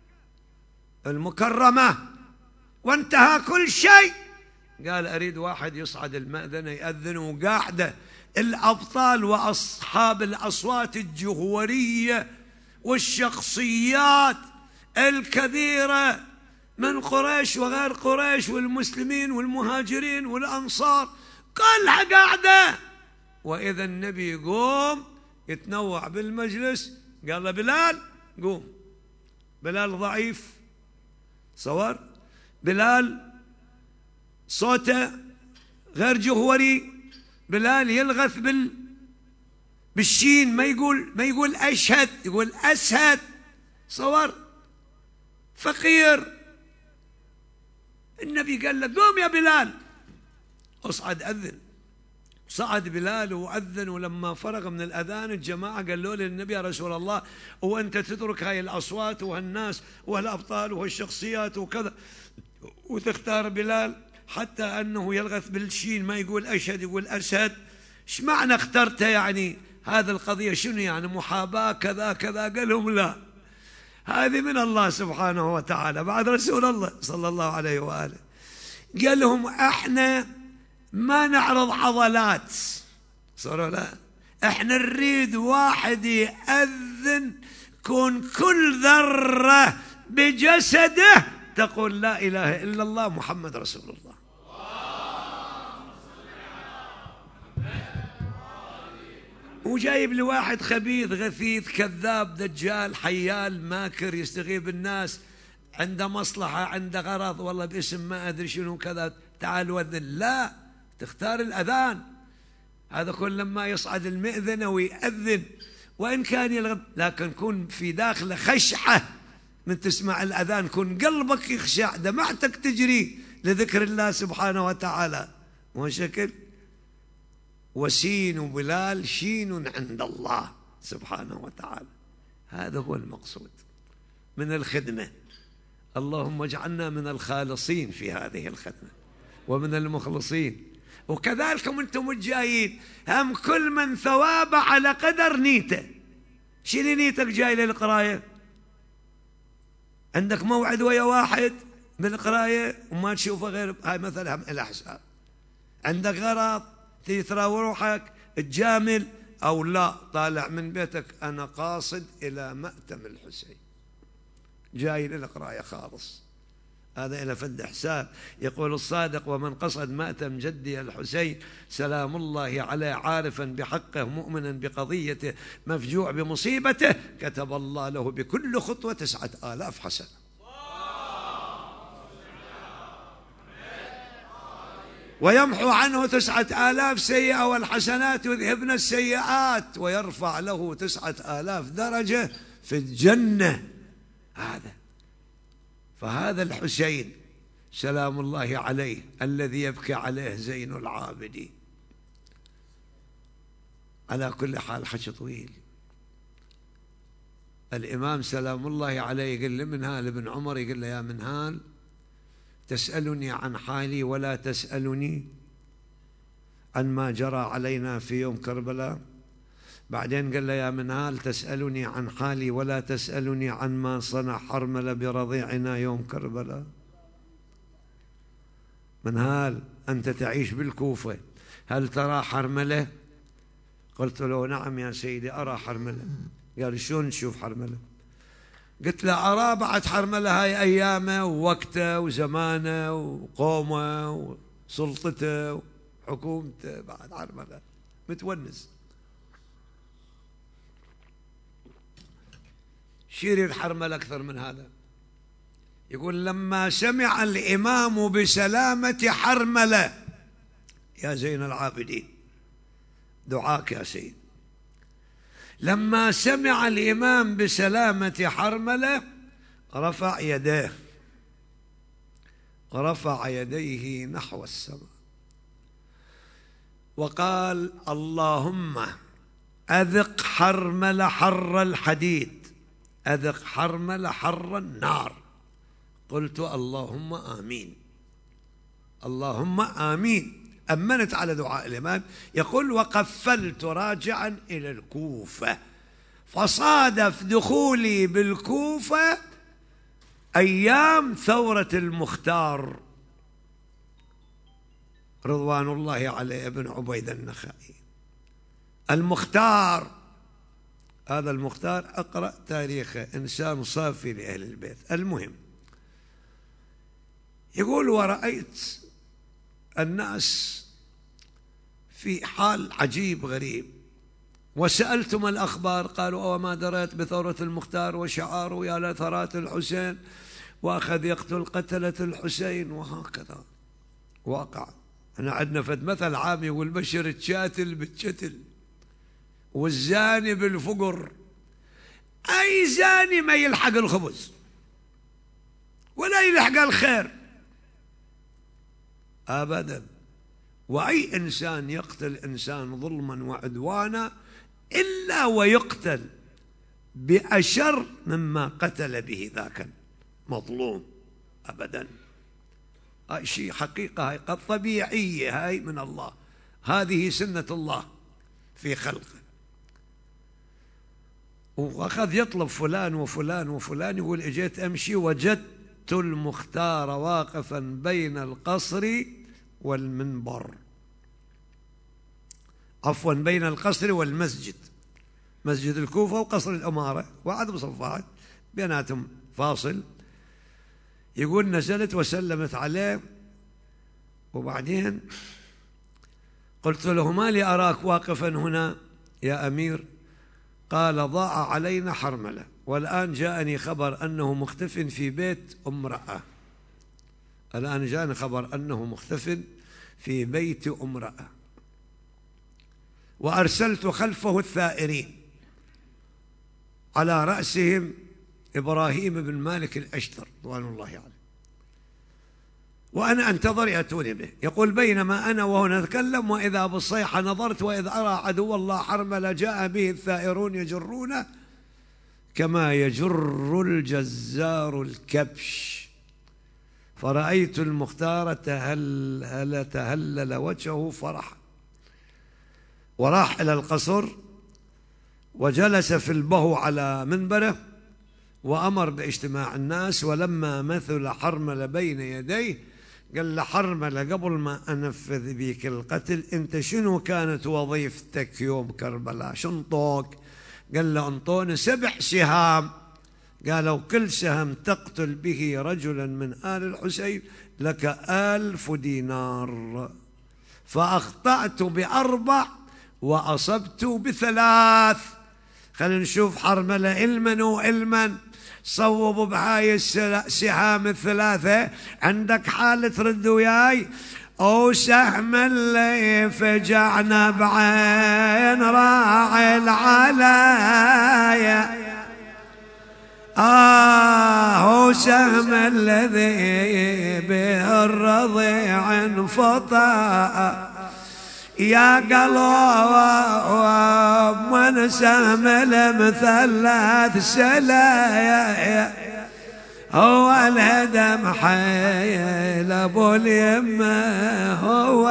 المكرمة وانتهى كل شيء، قال أريد واحد يصعد المأذنة يأذن، وقاعدة الأبطال وأصحاب الأصوات الجهورية والشخصيات الكبيرة من قريش وغير قريش والمسلمين والمهاجرين والأنصار كلها قاعدة. وإذا النبي يقوم يتنوع بالمجلس، قال له بلال قوم. بلال ضعيف صور، بلال صوته غير جهوري، بلال يلغث بال بالشين، ما يقول ما يقول أشهد، يقول أسهد، صور فقير. النبي قال له قوم يا بلال اصعد أذن. صعد بلال وأذن، ولما فرغ من الأذان الجماعة قالوا للنبي يا رسول الله وأنت تترك هاي الأصوات وهالناس وهالأبطال وهالشخصيات وكذا وتختار بلال حتى أنه يلغث بالشين، ما يقول أشهد يقول أشهد، ايش معنى اخترته؟ يعني هذه القضية شنو يعني؟ محاباة كذا كذا؟ قال لهم لا، هذه من الله سبحانه وتعالى بعد رسول الله صلى الله عليه وآله. قال لهم احنا ما نعرض عضلات، صاروا لا، احنا نريد واحد يأذن كون كل ذرة بجسده تقول لا إله إلا الله محمد رسول الله. وجايب لي واحد خبيث غثيث كذاب دجال حيال ماكر يستغيب الناس، عنده مصلحة عنده غرض، والله باسم ما أدري شنو كذا، تعال وذن. لا، تختار الأذان. هذا كل لما يصعد المئذنة ويأذن وإن كان يلغب، لكن كن في داخله خشعة من تسمع الأذان، كن قلبك يخشع، دمعتك تجري لذكر الله سبحانه وتعالى. وشكل وسين بلال شين عند الله سبحانه وتعالى. هذا هو المقصود من الخدمة. اللهم اجعلنا من الخالصين في هذه الخدمة ومن المخلصين. وكذلك أنتم الجايين هم كل من ثواب على قدر نيته. شيلي نيتك جاي للقراية، عندك موعد ويا واحد بالقراية وما تشوفه غير هاي مثلا هم الأحساب، عندك غرض تيجي تراوي روحك تجامل أو لا طالع من بيتك أنا قاصد إلى مأتم الحسين، جاي للقراية خالص، هذا إلى فد حساب. يقول الصادق: ومن قصد مأتم جدي الحسين سلام الله عليه عارفا بحقه مؤمنا بقضيته مفجوع بمصيبته كتب الله له بكل خطوة تسعة آلاف حسنة. ويمحو عنه تسعة آلاف سيئة والحسنات يذهبن السيئات ويرفع له تسعة آلاف درجة في الجنة. هذا فهذا الحسين سلام الله عليه الذي يبكي عليه زين العابدين. على كل حال حكي طويل. الإمام سلام الله عليه يقول لمنهال بن عمر، يقول له: يا منهال تسألني عن حالي ولا تسألني عن ما جرى علينا في يوم كربلاء. بعدين قال له: يا منهال تسألني عن حالي ولا تسألني عن ما صنع حرملة برضيعنا يوم كربلاء. منهال أنت تعيش بالكوفة، هل ترى حرملة؟ قلت له: نعم يا سيدي أرى حرملة. قال: شلون تشوف حرملة؟ قلت له: أرى بعد حرملة هاي أيامه ووقته وزمانه وقومه وسلطته وحكومته، بعد حرملة متونس. شيرين حرملة أكثر من هذا. يقول: لما سمع الإمام بسلامة حرملة، يا زين العابدين دعاك يا سيد، لما سمع الإمام بسلامة حرملة رفع يديه، رفع يديه نحو السماء وقال: اللهم أذق حرملة حر الحديد، أذق حرملة حر النار. قلت: اللهم آمين، اللهم آمين. أمنت على دعاء الإمام. يقول: وقفلت راجعا إلى الكوفة، فصادف دخولي بالكوفة أيام ثورة المختار رضوان الله عليه ابن عبيد النخعي. المختار هذا المختار أقرأ تاريخه، إنسان صافي لأهل البيت. المهم يقول: ورأيت الناس في حال عجيب غريب، وسألتم الأخبار قالوا: أو ما دريت بثورة المختار وشعاره يا لثرات الحسين، وأخذ يقتل قتلة الحسين. وهكذا واقع. احنا عندنا فد مثل عام يقول: بشر تشاتل بالشتل والزاني بالفقر. أي زاني ما يلحق الخبز ولا يلحق الخير أبدا. وأي إنسان يقتل إنسان ظلما وعدوانا إلا ويقتل بأشر مما قتل به ذاك مظلوم أبدا. هاي شيء حقيقة، هاي قد طبيعية، هاي من الله، هذه سنة الله في خلقه. وأخذ يطلب فلان وفلان وفلان، يقول: اجيت أمشي وجدت المختار واقفا بين القصر والمنبر، عفوا بين القصر والمسجد، مسجد الكوفة وقصر الأمارة وعد بصفات بيناتهم فاصل. يقول: نزلت وسلمت عليه، وبعدين قلت له: ما لي أراك واقفا هنا يا أمير؟ قال: ضاع علينا حرملة، والآن جاءني خبر أنه مختف في بيت امرأة. الآن جاءني خبر أنه مختف في بيت امرأة، وأرسلت خلفه الثائرين على رأسهم إبراهيم بن مالك الأشتر رضوان الله عليه، وأنا أنتظر يأتوني به. يقول: بينما أنا وهو نتكلم وإذا بالصيحة نظرت وإذ أرى عدو الله حرملة جاء به الثائرون يجرونه كما يجر الجزار الكبش، فرأيت المختار تهلل تهلل وجهه فرحا، وراح إلى القصر وجلس في البهو على منبره وأمر باجتماع الناس. ولما مثل حرمل بين يديه قال له حرملة قبل ما أنفذ بيك القتل أنت شنو كانت وظيفتك يوم كربلاء؟ شنطوك؟ قال له انطوني سبع سهام. قالوا كل سهم تقتل به رجلا من آل الحسين لك ألف دينار، فأخطأت بأربع وأصبت بثلاث. خلينا نشوف حرملة علما وعلما. صوبوا بهاي السهام الثلاثة. عندك حالة ترد وياي. أو سهم اللي فجعنا بعين راعي العلايا، آه هو سهم الذي به الرضيع انفطى يا قلوب من سهم المثلث سلايا، هو الهدم حيل ابو اليمه هو.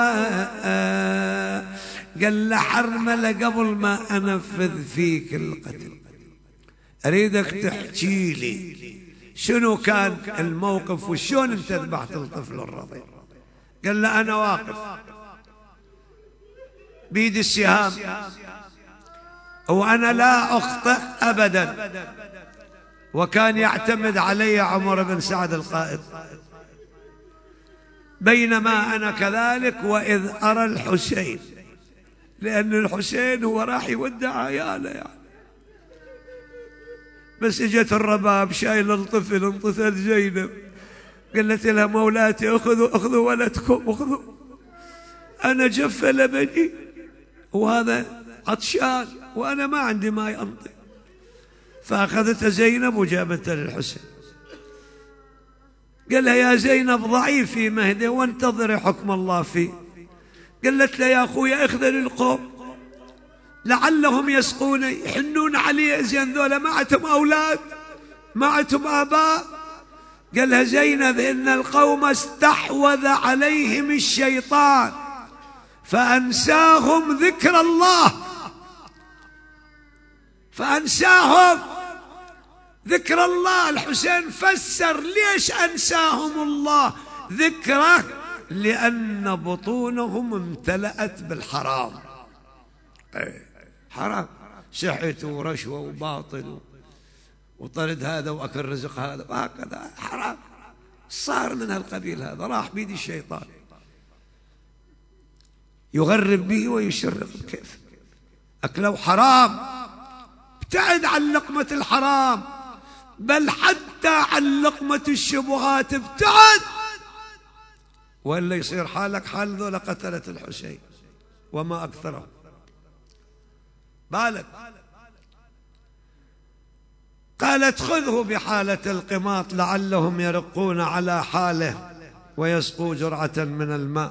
قال له حرمله قبل ما انفذ فيك القتل اريدك تحكي لي شنو كان الموقف وشون انت ذبحت الطفل الرضيع. قال له انا واقف بيد السهام وانا لا اخطئ ابدا، وكان يعتمد علي عمر بن سعد القائد. بينما انا كذلك واذ ارى الحسين، لان الحسين هو راح يودع عياله يعني. بس اجت الرباب شايل الطفل، انطفل زينب قالت لها مولاتي اخذوا اخذوا ولدكم اخذوا، انا جف لبني وهذا عطشان وانا ما عندي ماء انطي. فاخذته زينب وجابته للحسين. قال لها يا زينب ضعيف في مهده وانتظري حكم الله فيه. قالت له يا اخويا اخذل القوم لعلهم يسقون يحنون عليه، زين ذولا ما عندهم أولاد ما عندهم آباء. قالها زينب إن القوم استحوذ عليهم الشيطان فأنساهم ذكر الله، فأنساهم ذكر الله. الحسين فسر ليش أنساهم الله ذكره، لأن بطونهم امتلأت بالحرام. حرام، سحت ورشوة وباطل وطرد هذا وأكل رزق هذا وهكذا حرام. صار من هالقبيل هذا راح بيد الشيطان يغرب به ويشرب. كيف أكله حرام، ابتعد عن لقمة الحرام، بل حتى عن لقمة الشبهات ابتعد، وإلا يصير حالك حال ذولا قتلة الحسين وما أكثره. بالك قالت خذه بحالة القماط لعلهم يرقون على حاله ويسقوا جرعة من الماء.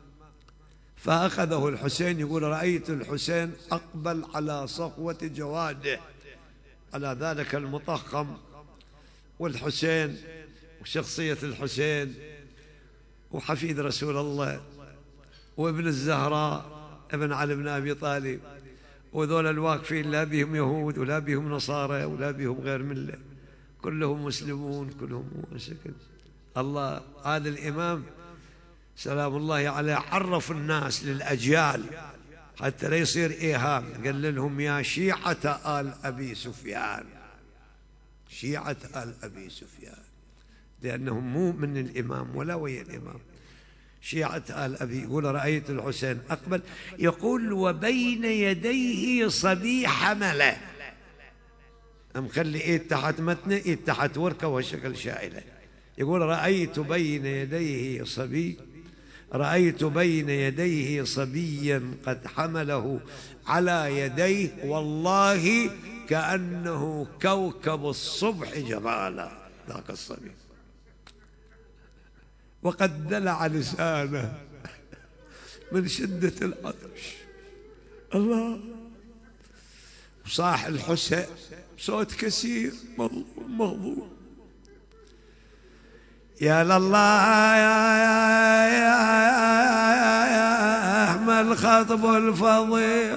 فأخذه الحسين. يقول رأيت الحسين أقبل على صفوة جواده، على ذلك المطخم، والحسين وشخصية الحسين وحفيد رسول الله وابن الزهراء ابن علي بن أبي طالب، وذول الواقفين لا بهم يهود ولا بهم نصارى ولا بهم غير ملة، كلهم مسلمون كلهم مسكين. الله هذا الإمام سلام الله عليه عرف الناس للأجيال حتى لا يصير إيهام. قال لهم يا شيعة آل أبي سفيان، شيعة آل أبي سفيان، لأنهم مو من الإمام ولا ويا الإمام، شيعة آل أبي. يقول رأيت الحسين أقبل، يقول وبين يديه صبي حمله، مخلي إيد تحت متنه إيد تحت وركه وشكل شائلة. يقول رأيت بين يديه صبي، رأيت بين يديه صبيا قد حمله على يديه والله كأنه كوكب الصبح جمالا ذاك الصبي، وقد دلع لسانه من شدة العطش. الله. صاح الحسين صوت كثير مغضوب، يا لله يا يا يا يا أحمد خطب الفضيل.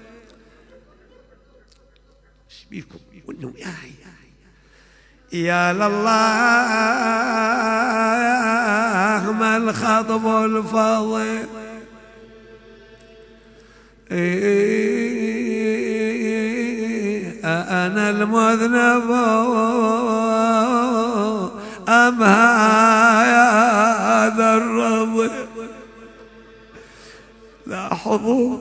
ايش بيكم وانه يا يا لله ما الخطب الفاضل أنا المذنب أم هذا الرضي لاحظوا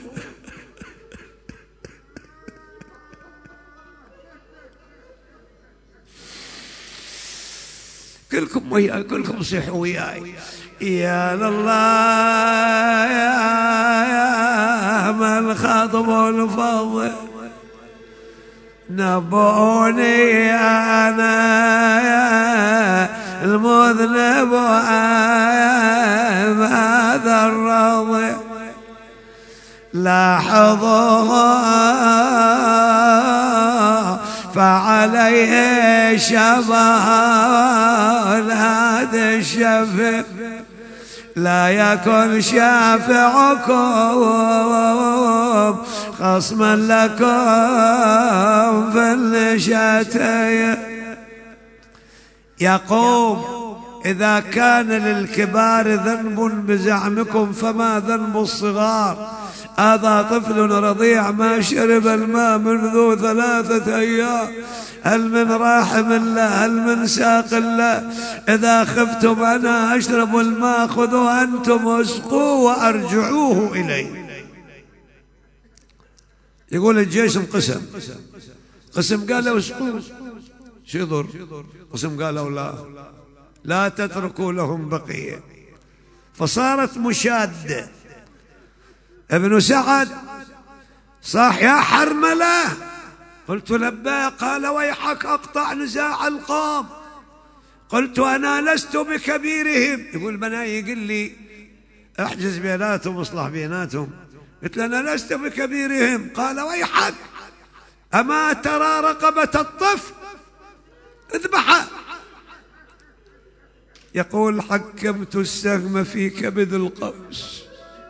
كلكم وياي كلكم صيحوا وياي يا لله يا من خطب الفضل نبوني أنا المذنب هذا الرضي لاحظوها فعليه شباب هذا الشفيع لا يكن شافعكم خصما لكم في النشاتين يقوم إذا كان للكبار ذنب بزعمكم فما ذنب الصغار هذا طفل رضيع ما شرب الماء منذ ثلاثة أيام هل من راحم الله هل من ساق الله إذا خفتم أنا أشرب الماء خذوا أنتم اسقوا وأرجعوه إلي. يقول الجيش انقسم قسم قالوا اسقوا شو يضر قسم قالوا لا لا تتركوا لهم بقية فصارت مشادة. ابن سعد صاح يا حرملة قلت لبيك قال ويحك أقطع نزاع القوم قلت أنا لست بكبيرهم يقول بناي يقول لي احجز بيناتهم واصلح بيناتهم قلت له أنا لست بكبيرهم قال ويحك أما ترى رقبة الطفل اذبحه. يقول حكمت السهم في كبد القوس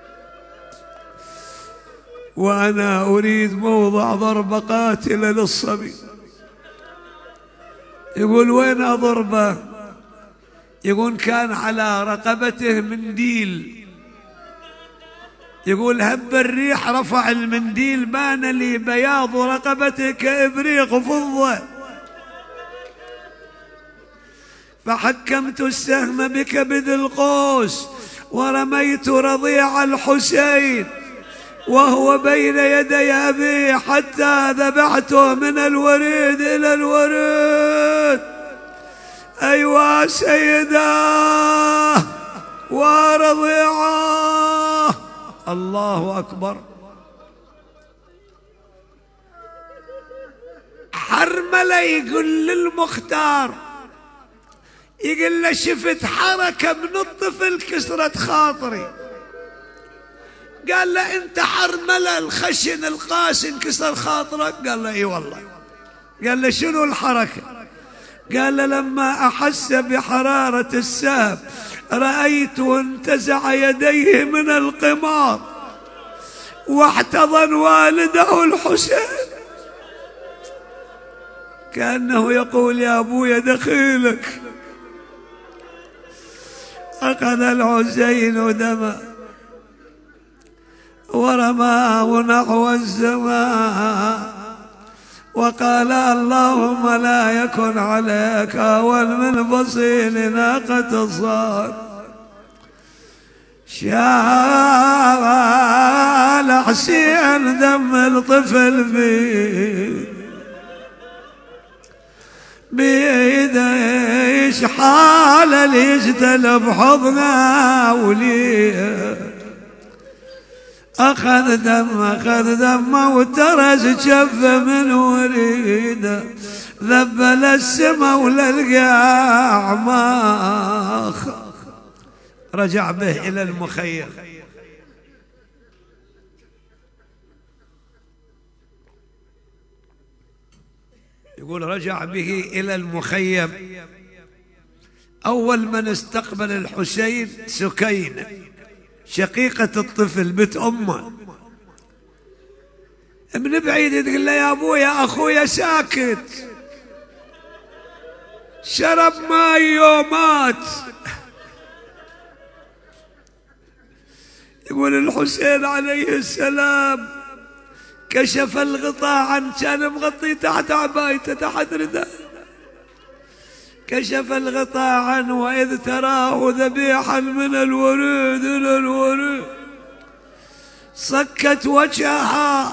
وأنا أريد موضع ضربة قاتلة للصبي. يقول وين أضربه يقول كان على رقبته منديل يقول هب الريح رفع المنديل بان لي بياض رقبته كإبريق فضة فحكمت السهم بكبد القوس ورميت رضيع الحسين وهو بين يدي أبي حتى ذبحته من الوريد إلى الوريد. أيوا سيداه ورضيعاه الله أكبر. حرملة يقول للمختار يقول له شفت حركة من الطفل كسرت خاطري. قال له انت حرملة الخشن القاسي انكسر خاطرك؟ قال له اي والله. قال له شنو الحركة؟ قال له لما احس بحرارة السهم رأيته انتزع يديه من القمار واحتضن والده الحسين كأنه يقول يا ابويا دخيلك. أخذ الحسين دمه ورماه نحو السماء وقال اللهم لا يكن عليك أول من فصيل ناقة صار. شال حسين دم الطفل فيه بيده يشحال ليجتلب حضنه وليه أخذ دم أخذ دم وترس شف من وريده ذبل السما وللقاع ما رجع به إلى المخيم. يقول رجع به إلى المخيم. أول من استقبل الحسين سكينة شقيقة الطفل بنت أمه من بعيد تقول له يا أبويا أخويا ساكت شرب ماي ومات. يقول الحسين عليه السلام كشف الغطاء عن، كان مغطي تحت عبايته تحت رداء، كشف الغطاء عنه وإذ تراه ذبيحا من الورود إلى الورود، صكت وجهها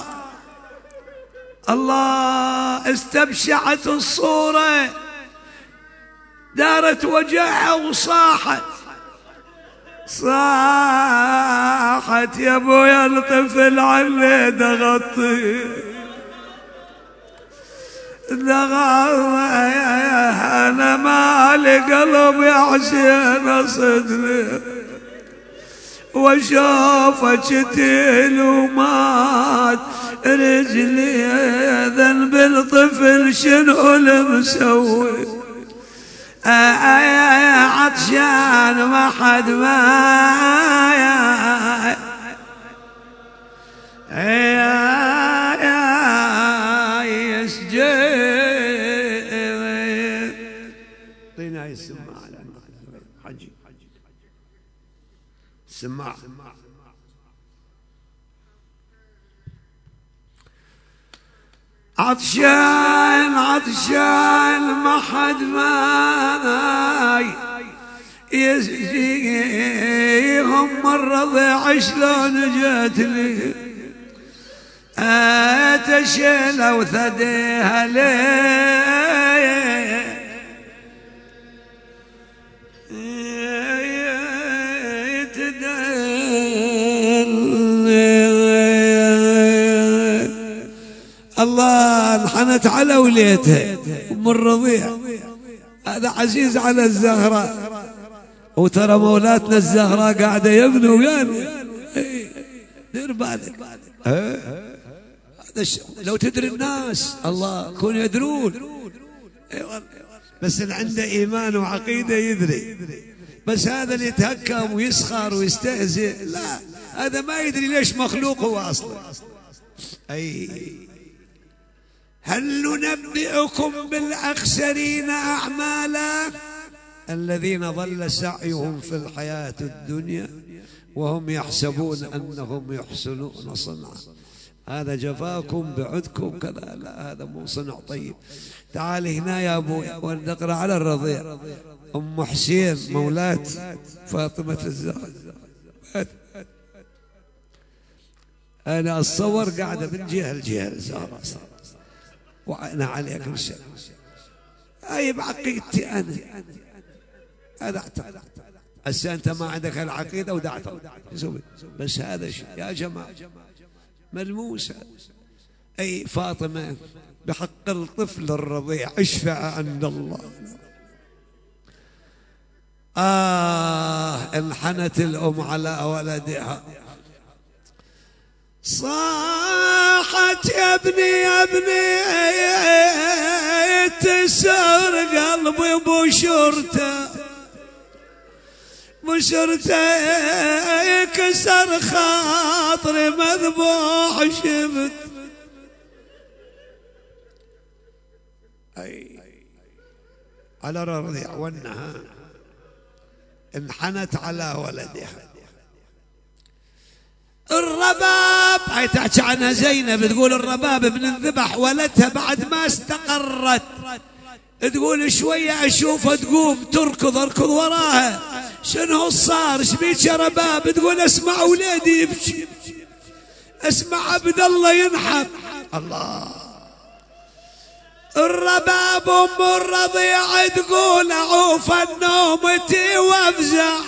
الله، استبشعت الصورة، دارت وجهها وصاحت صاحت يا ابويا الطفل علي دغطي دغطي، انا مالي قلب يا حسين اصدني، وشوفك تيل ومات رجلي، ذنب الطفل شنو المسوي، عطشان ما حد ما يسجد. طينا السماعة حجي السماعة. عطشان عطشان ما حد ماي يسقيهم الرضيع، شلون جات لي اتشيل وثديها ليه الله انحنت على وليتها ام الرضيع، هذا عزيز على الزهراء، وترى مولاتنا الزهراء قاعده يبنوا ويانا، دير بالك هذا لو تدري الناس الله كون يدرون، بس اللي عنده ايمان وعقيده يدري، بس هذا اللي يتهكم ويسخر ويستهزئ لا، هذا ما يدري ليش مخلوق هو اصلا. اي هل ننبئكم بالأخسرين أعمالا الذين ضل سعيهم في الحياة الدنيا وهم يحسبون أنهم يحسنون صنعا. هذا جفاكم بعدكم كذا، لا هذا مو صنع طيب. تعال هنا يا أبوي ونقرأ على الرضيع. أم حسين مولات فاطمة الزهراء، أنا أتصور قاعدة من جهة الجهة الزهراء وأنا عليك السلام، أي بعقيدتي أنا هذا اعتقد. هسه أنت ما عندك العقيدة ودعت بس هذا شيء يا جماعة ملموسة. أي فاطمة بحق الطفل الرضيع اشفع عند الله. آه انحنت الأم على ولدها، صاحت يا ابني يا ابني تسر قلبي بشرته بشرته، كسر خاطري مذبوح شفت. اي على الرضيع وانها انحنت على ولدها. الرباب هاي تحكي عنها زينب، تقول الرباب ابن الذبح ولدها بعد ما استقرت، تقول شوية أشوفها تقوم تركض أركض وراها، شنو صار شبيك يا رباب؟ تقول أسمع ولادي يبكي، أسمع عبد الله ينحب. الله الرباب أم الرضيع تقول أعوف النومتي وأفزع،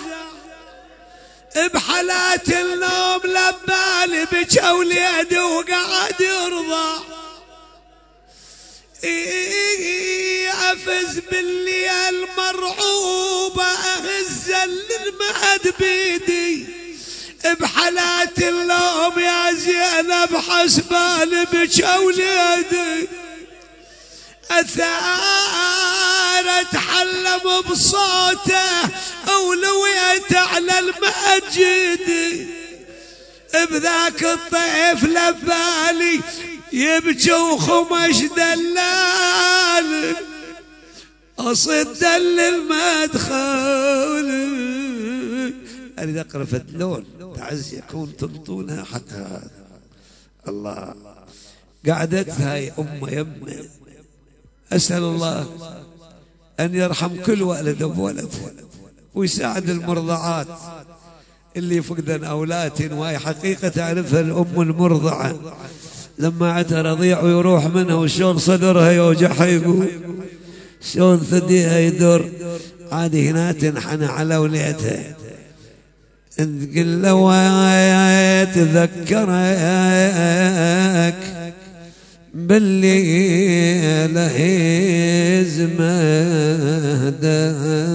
بحالات النوم لبالي بكى وليدي وقعد يرضع، أفز بالليل مرعوبة أهز المهد بيدي، بحالات النوم يا زينب حسبالي بكى وليدي، أثار أتحلم بصوته أولويت على المسجد، بذاك الطيف لبالي يبكي وخمش دلال، أصد للمدخل. أريد أقرأ فتلون عز يكون تنطونها حتى هذا. الله قعدت هاي أمه يمه. أسأل الله أن يرحم كل والد بولد ويساعد المرضعات اللي فقدن أولاد، وهي حقيقة تعرفها الأم المرضعة لما عتها رضيع ويروح منها وشون صدرها يوجعها يقول شون ثديها يدور، عادي هنا تنحنى على وليتها تقول له تذكرك باللي لهز مهدا.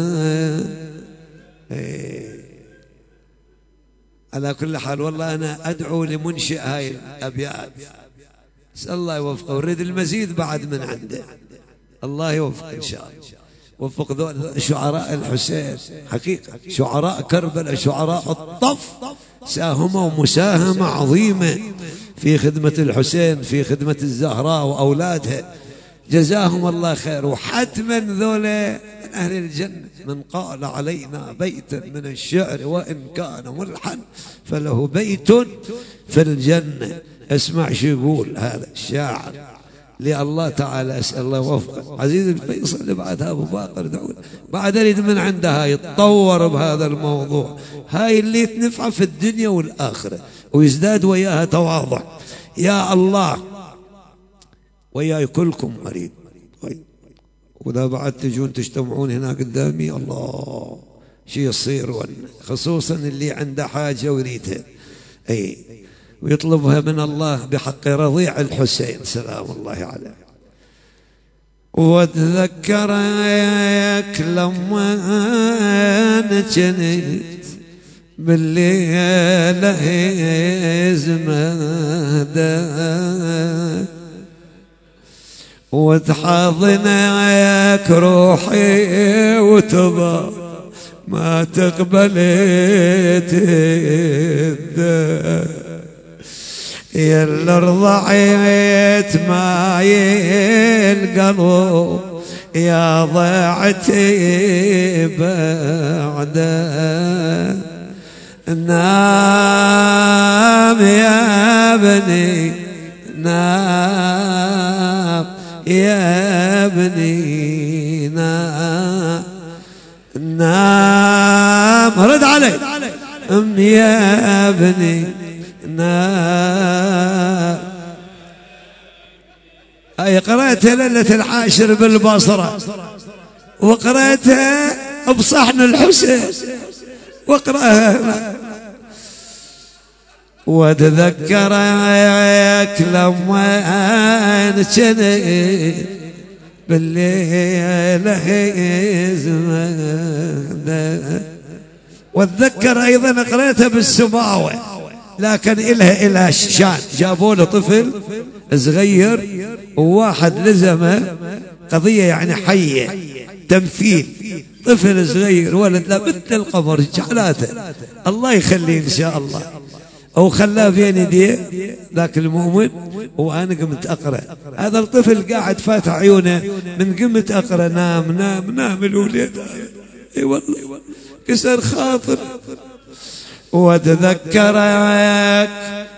على كل حال والله أنا أدعو لمنشئ هاي الأبيات، أسأل الله يوفقه وريد المزيد بعد من عنده. الله يوفق إن شاء الله، وفق ذول شعراء الحسين حقيقة، شعراء كربلاء، شعراء الطف، ساهموا مساهمة عظيمة في خدمة الحسين، في خدمة الزهراء وأولادها، جزاهم الله خير. وحتما ذولا من أهل الجنة، من قال علينا بيتا من الشعر وإن كان ملحن فله بيت في الجنة. اسمع شو يقول هذا الشاعر لله تعالى، أسأل الله وفقه. عزيز الفيصل اللي بعدها أبو باقر دعوه بعد أريد من عندها يتطور بهذا الموضوع، هاي اللي تنفع في الدنيا والآخرة ويزداد وياها تواضع. يا الله وياي كلكم مريض، وإذا بعد تجون تجتمعون هنا قدامي الله شي يصير، خصوصا اللي عنده حاجة ويريدها أي ويطلبها من الله بحق رضيع الحسين سلام الله عليه. واتذكرك لما جنيت بالليل هزمدا، وتحضنك روحي وتضى ما تقبلت الدار، يا اللي رضعت ماي القلب يا ضيعتي بعده. نام يا بني نام يا بني نام نام، رد علي ام يا بني نام. هاي قرأتها ليلة العاشر بالبصرة، وقرأتها بصحن الحسين، واقرأها. وتذكرك لما جنيت بالليل هزمدا. واتذكر أيضا قرأتها بالسماوة، لكن إلها إلها شان، جابوا له طفل صغير وواحد لزمه قضية يعني حية تمثيل، طفل صغير ولد لا مثل القمر جعلاته، الله يخليه إن شاء الله، أو خلاه بين يديه ذاك المؤمن وأنا قمت أقرأ. هذا الطفل قاعد فاتح عيونه من قمت أقرأ، نام نام نام الوليد، اي والله كسر خاطر. وتذكرك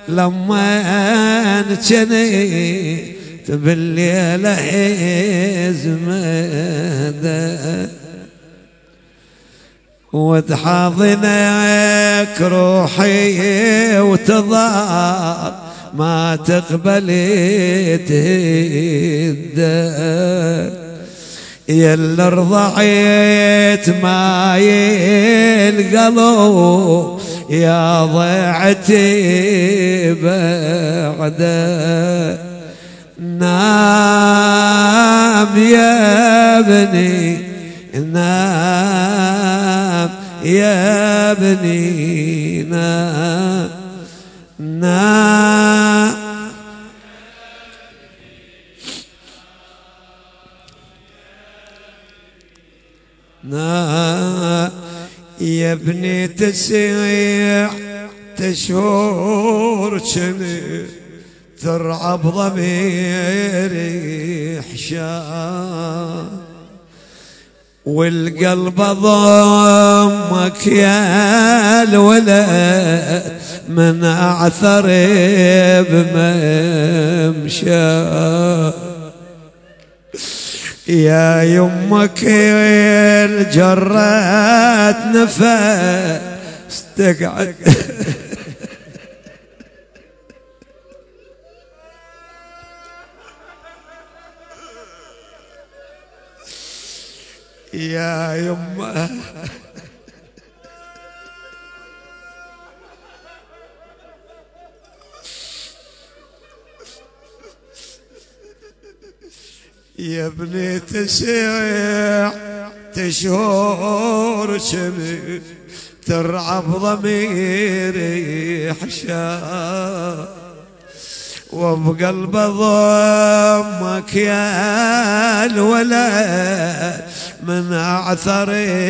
لما جنيت بالليل هزمدا، وتحضنك روحي وتضار ما تقبلت الدار، يا اللي رضعت ماي القلب يا ضيعتي بعده. نام يا بني نام يا بني نام نام. نام يا ابني تسيح تشهور شمي ترعب ضميري حشام، والقلب ضمك يا الولد من أعثر بممشى يا يمك الجرات نفس تقعد يا يمه يا ابني تسيع تشهور شمس ترعب ضميري حشا وبقلب ضمك يا الولد من أعثر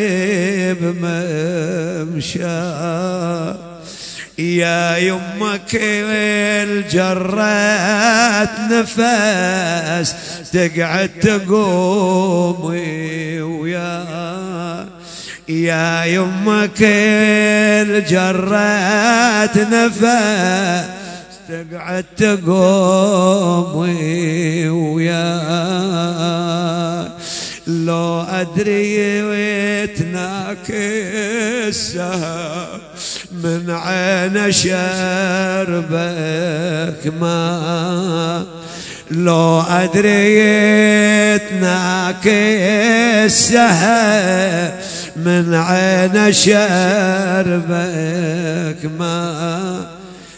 بممشى يا يمك الجرات نفس تقعد تقومي ويا يا يمك الجرات نفس تقعد تقومي ويا لو أدري ويتناكسها من عين شربك ما لو أدري يتناكسها من عين شربك ما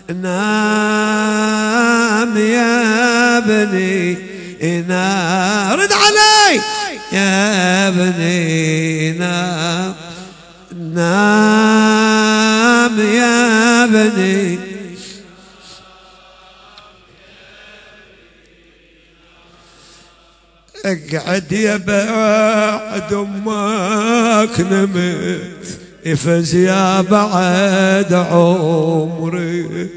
نام يا ابني نام رد علي يا ابني نام نام يا ابني اقعد يا بعد امك نمت افز يا بعد عمري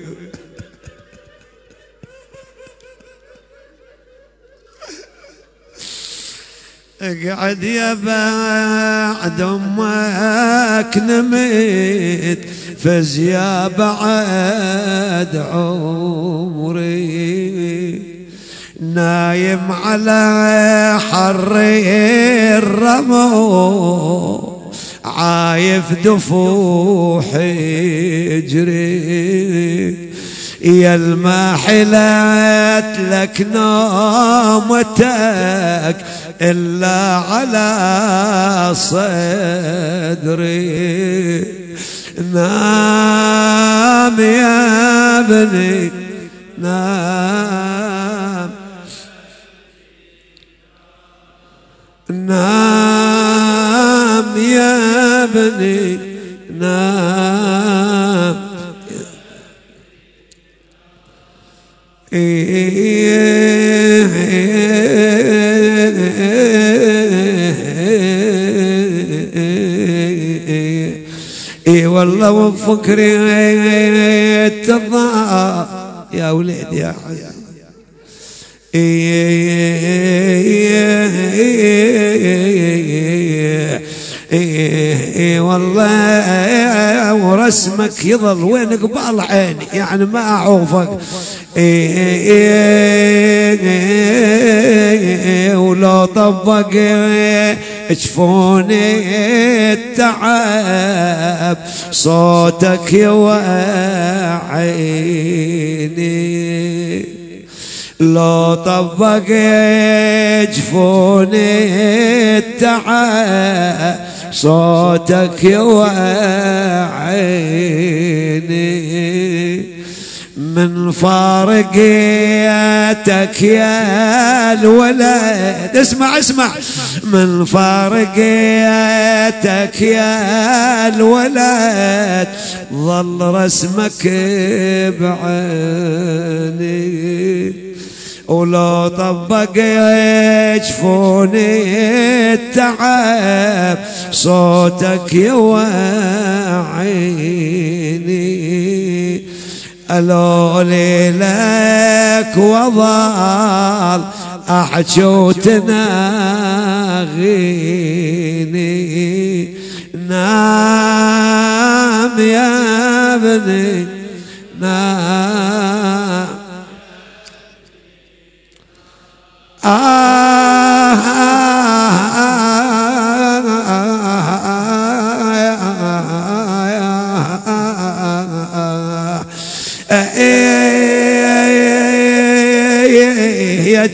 اقعد يا بعد امك نمت فز يا بعد عمري نايم على حر الرمو عايف دفوح حجري يا الما حلت لك نومتك إلا على صدري نام يا ابني نام نام يا ابني نام اي والله وفكري تضاع يا وليد يا حبيبي اي والله ورسمك يظل وين قبال عيني يعني ما اعوفك ولو طبق جفوني التعب صوتك يوعيني لو طبق جفوني التعب صوتك يوعيني من فارقيتك يا الولد اسمع اسمع من فارقيتك يا الولد ظل رسمك بعيني ولو طبق يجفوني التعب صوتك يوعيني ألولي لك وظل أحجي وتناغيني نام يا ابني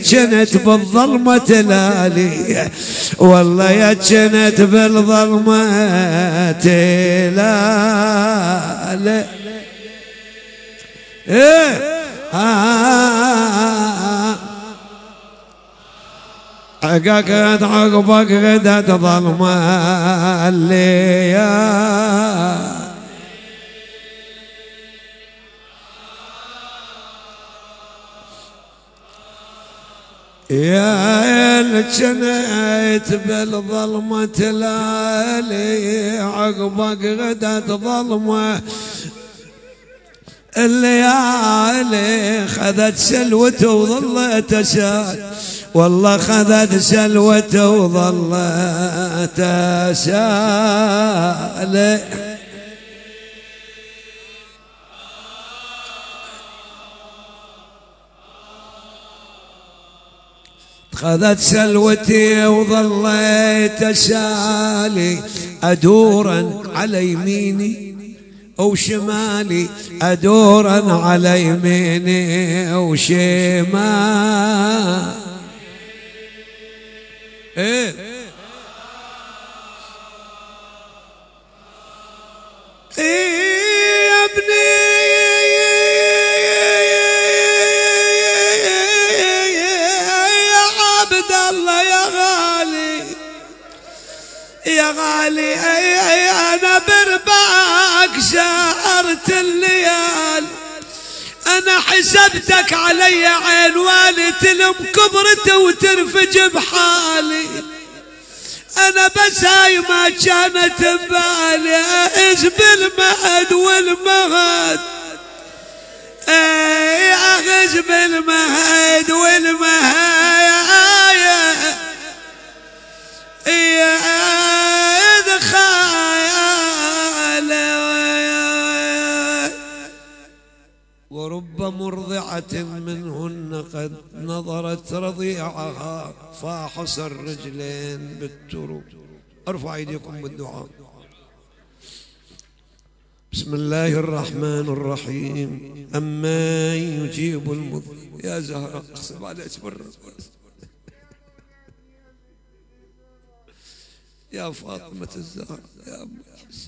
جنت بالظلمة تلالي، والله يا جنت بالظلمة تلالي. ايه عققت عقبك غدت ظلمة الليالي. يا الجنيت بالظلمة تلالي، عقبك غدت ظلمة الليالي. خذت سلوته وظلت أسال، والله خذت سلوته وظلت أسال. خذت سلوتي وظليت أسالي، أدورا على يميني أو شمالي، أدورا على يميني أو شمالي. إيه إيه يا ابني يا غالي، أي أي أنا برباك سهرت الليال. أنا حسبتك علي عين والي تلم كبرته وترفج بحالي. أنا بس هاي ما كانت ببالي، أعز بالمهد والمهد، أي أعز بالمهد والمهد. ورب مرضعة منهن قد نظرت رضيعها فاحص الرجلين بالترب. ارفع ايديكم بالدعاء. بسم الله الرحمن الرحيم. أما يجيب المضطر. يا زهرة اقسم عليك بالرب يا فاطمة الزهرة يا أم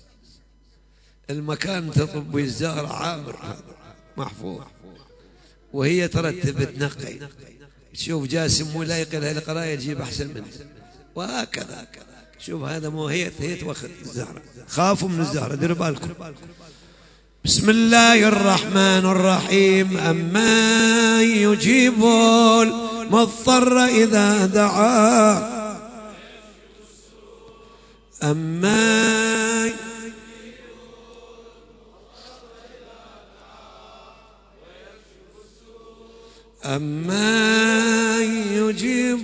المكان تطب الزهرة عامر هذا محفوظ، وهي ترتب تنقي، تشوف جاسم ملايق لها القراية تجيب أحسن منه، وهكذا. شوف هذا مو هي هي توخذ الزهرة. خافوا من الزهرة، ديروا بالكم. بسم الله الرحمن الرحيم. أما يجيب المضطر إذا دعاه، أما أما يجيب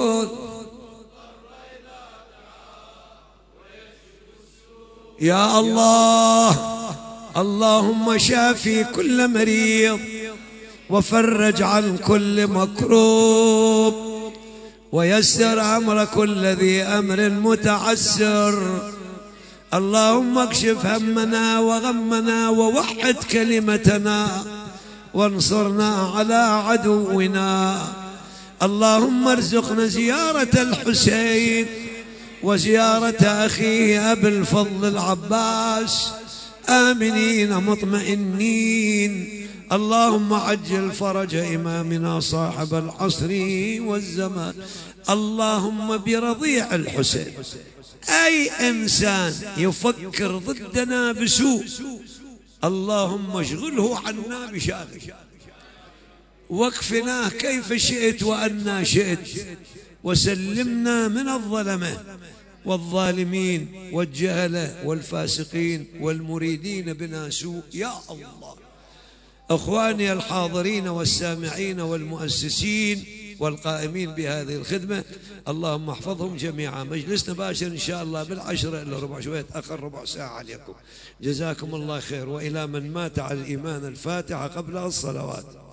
يا الله. اللهم شافي كل مريض وفرج عن كل مكروب ويسر أمر كل ذي أمر متعسر. اللهم اكشف همنا وغمنا ووحد كلمتنا وانصرنا على عدونا. اللهم ارزقنا زيارة الحسين وزيارة أخيه أبي الفضل العباس آمنين مطمئنين. اللهم عجل فرج إمامنا صاحب العصر والزمان. اللهم برضيع الحسين أي إنسان يفكر ضدنا بسوء اللهم اشغله عنا بشأنه واكفناه كيف شئت وأنا شئت، وسلمنا من الظلمة والظالمين والجهلة والفاسقين والمريدين بنا سوء يا الله. أخواني الحاضرين والسامعين والمؤسسين والقائمين بهذه الخدمة اللهم احفظهم جميعا. مجلسنا باشر إن شاء الله بالعشرة إلا ربع، شوية أخر ربع ساعة عليكم. جزاكم الله خير. وإلى من مات على الإيمان الفاتحة قبل الصلوات.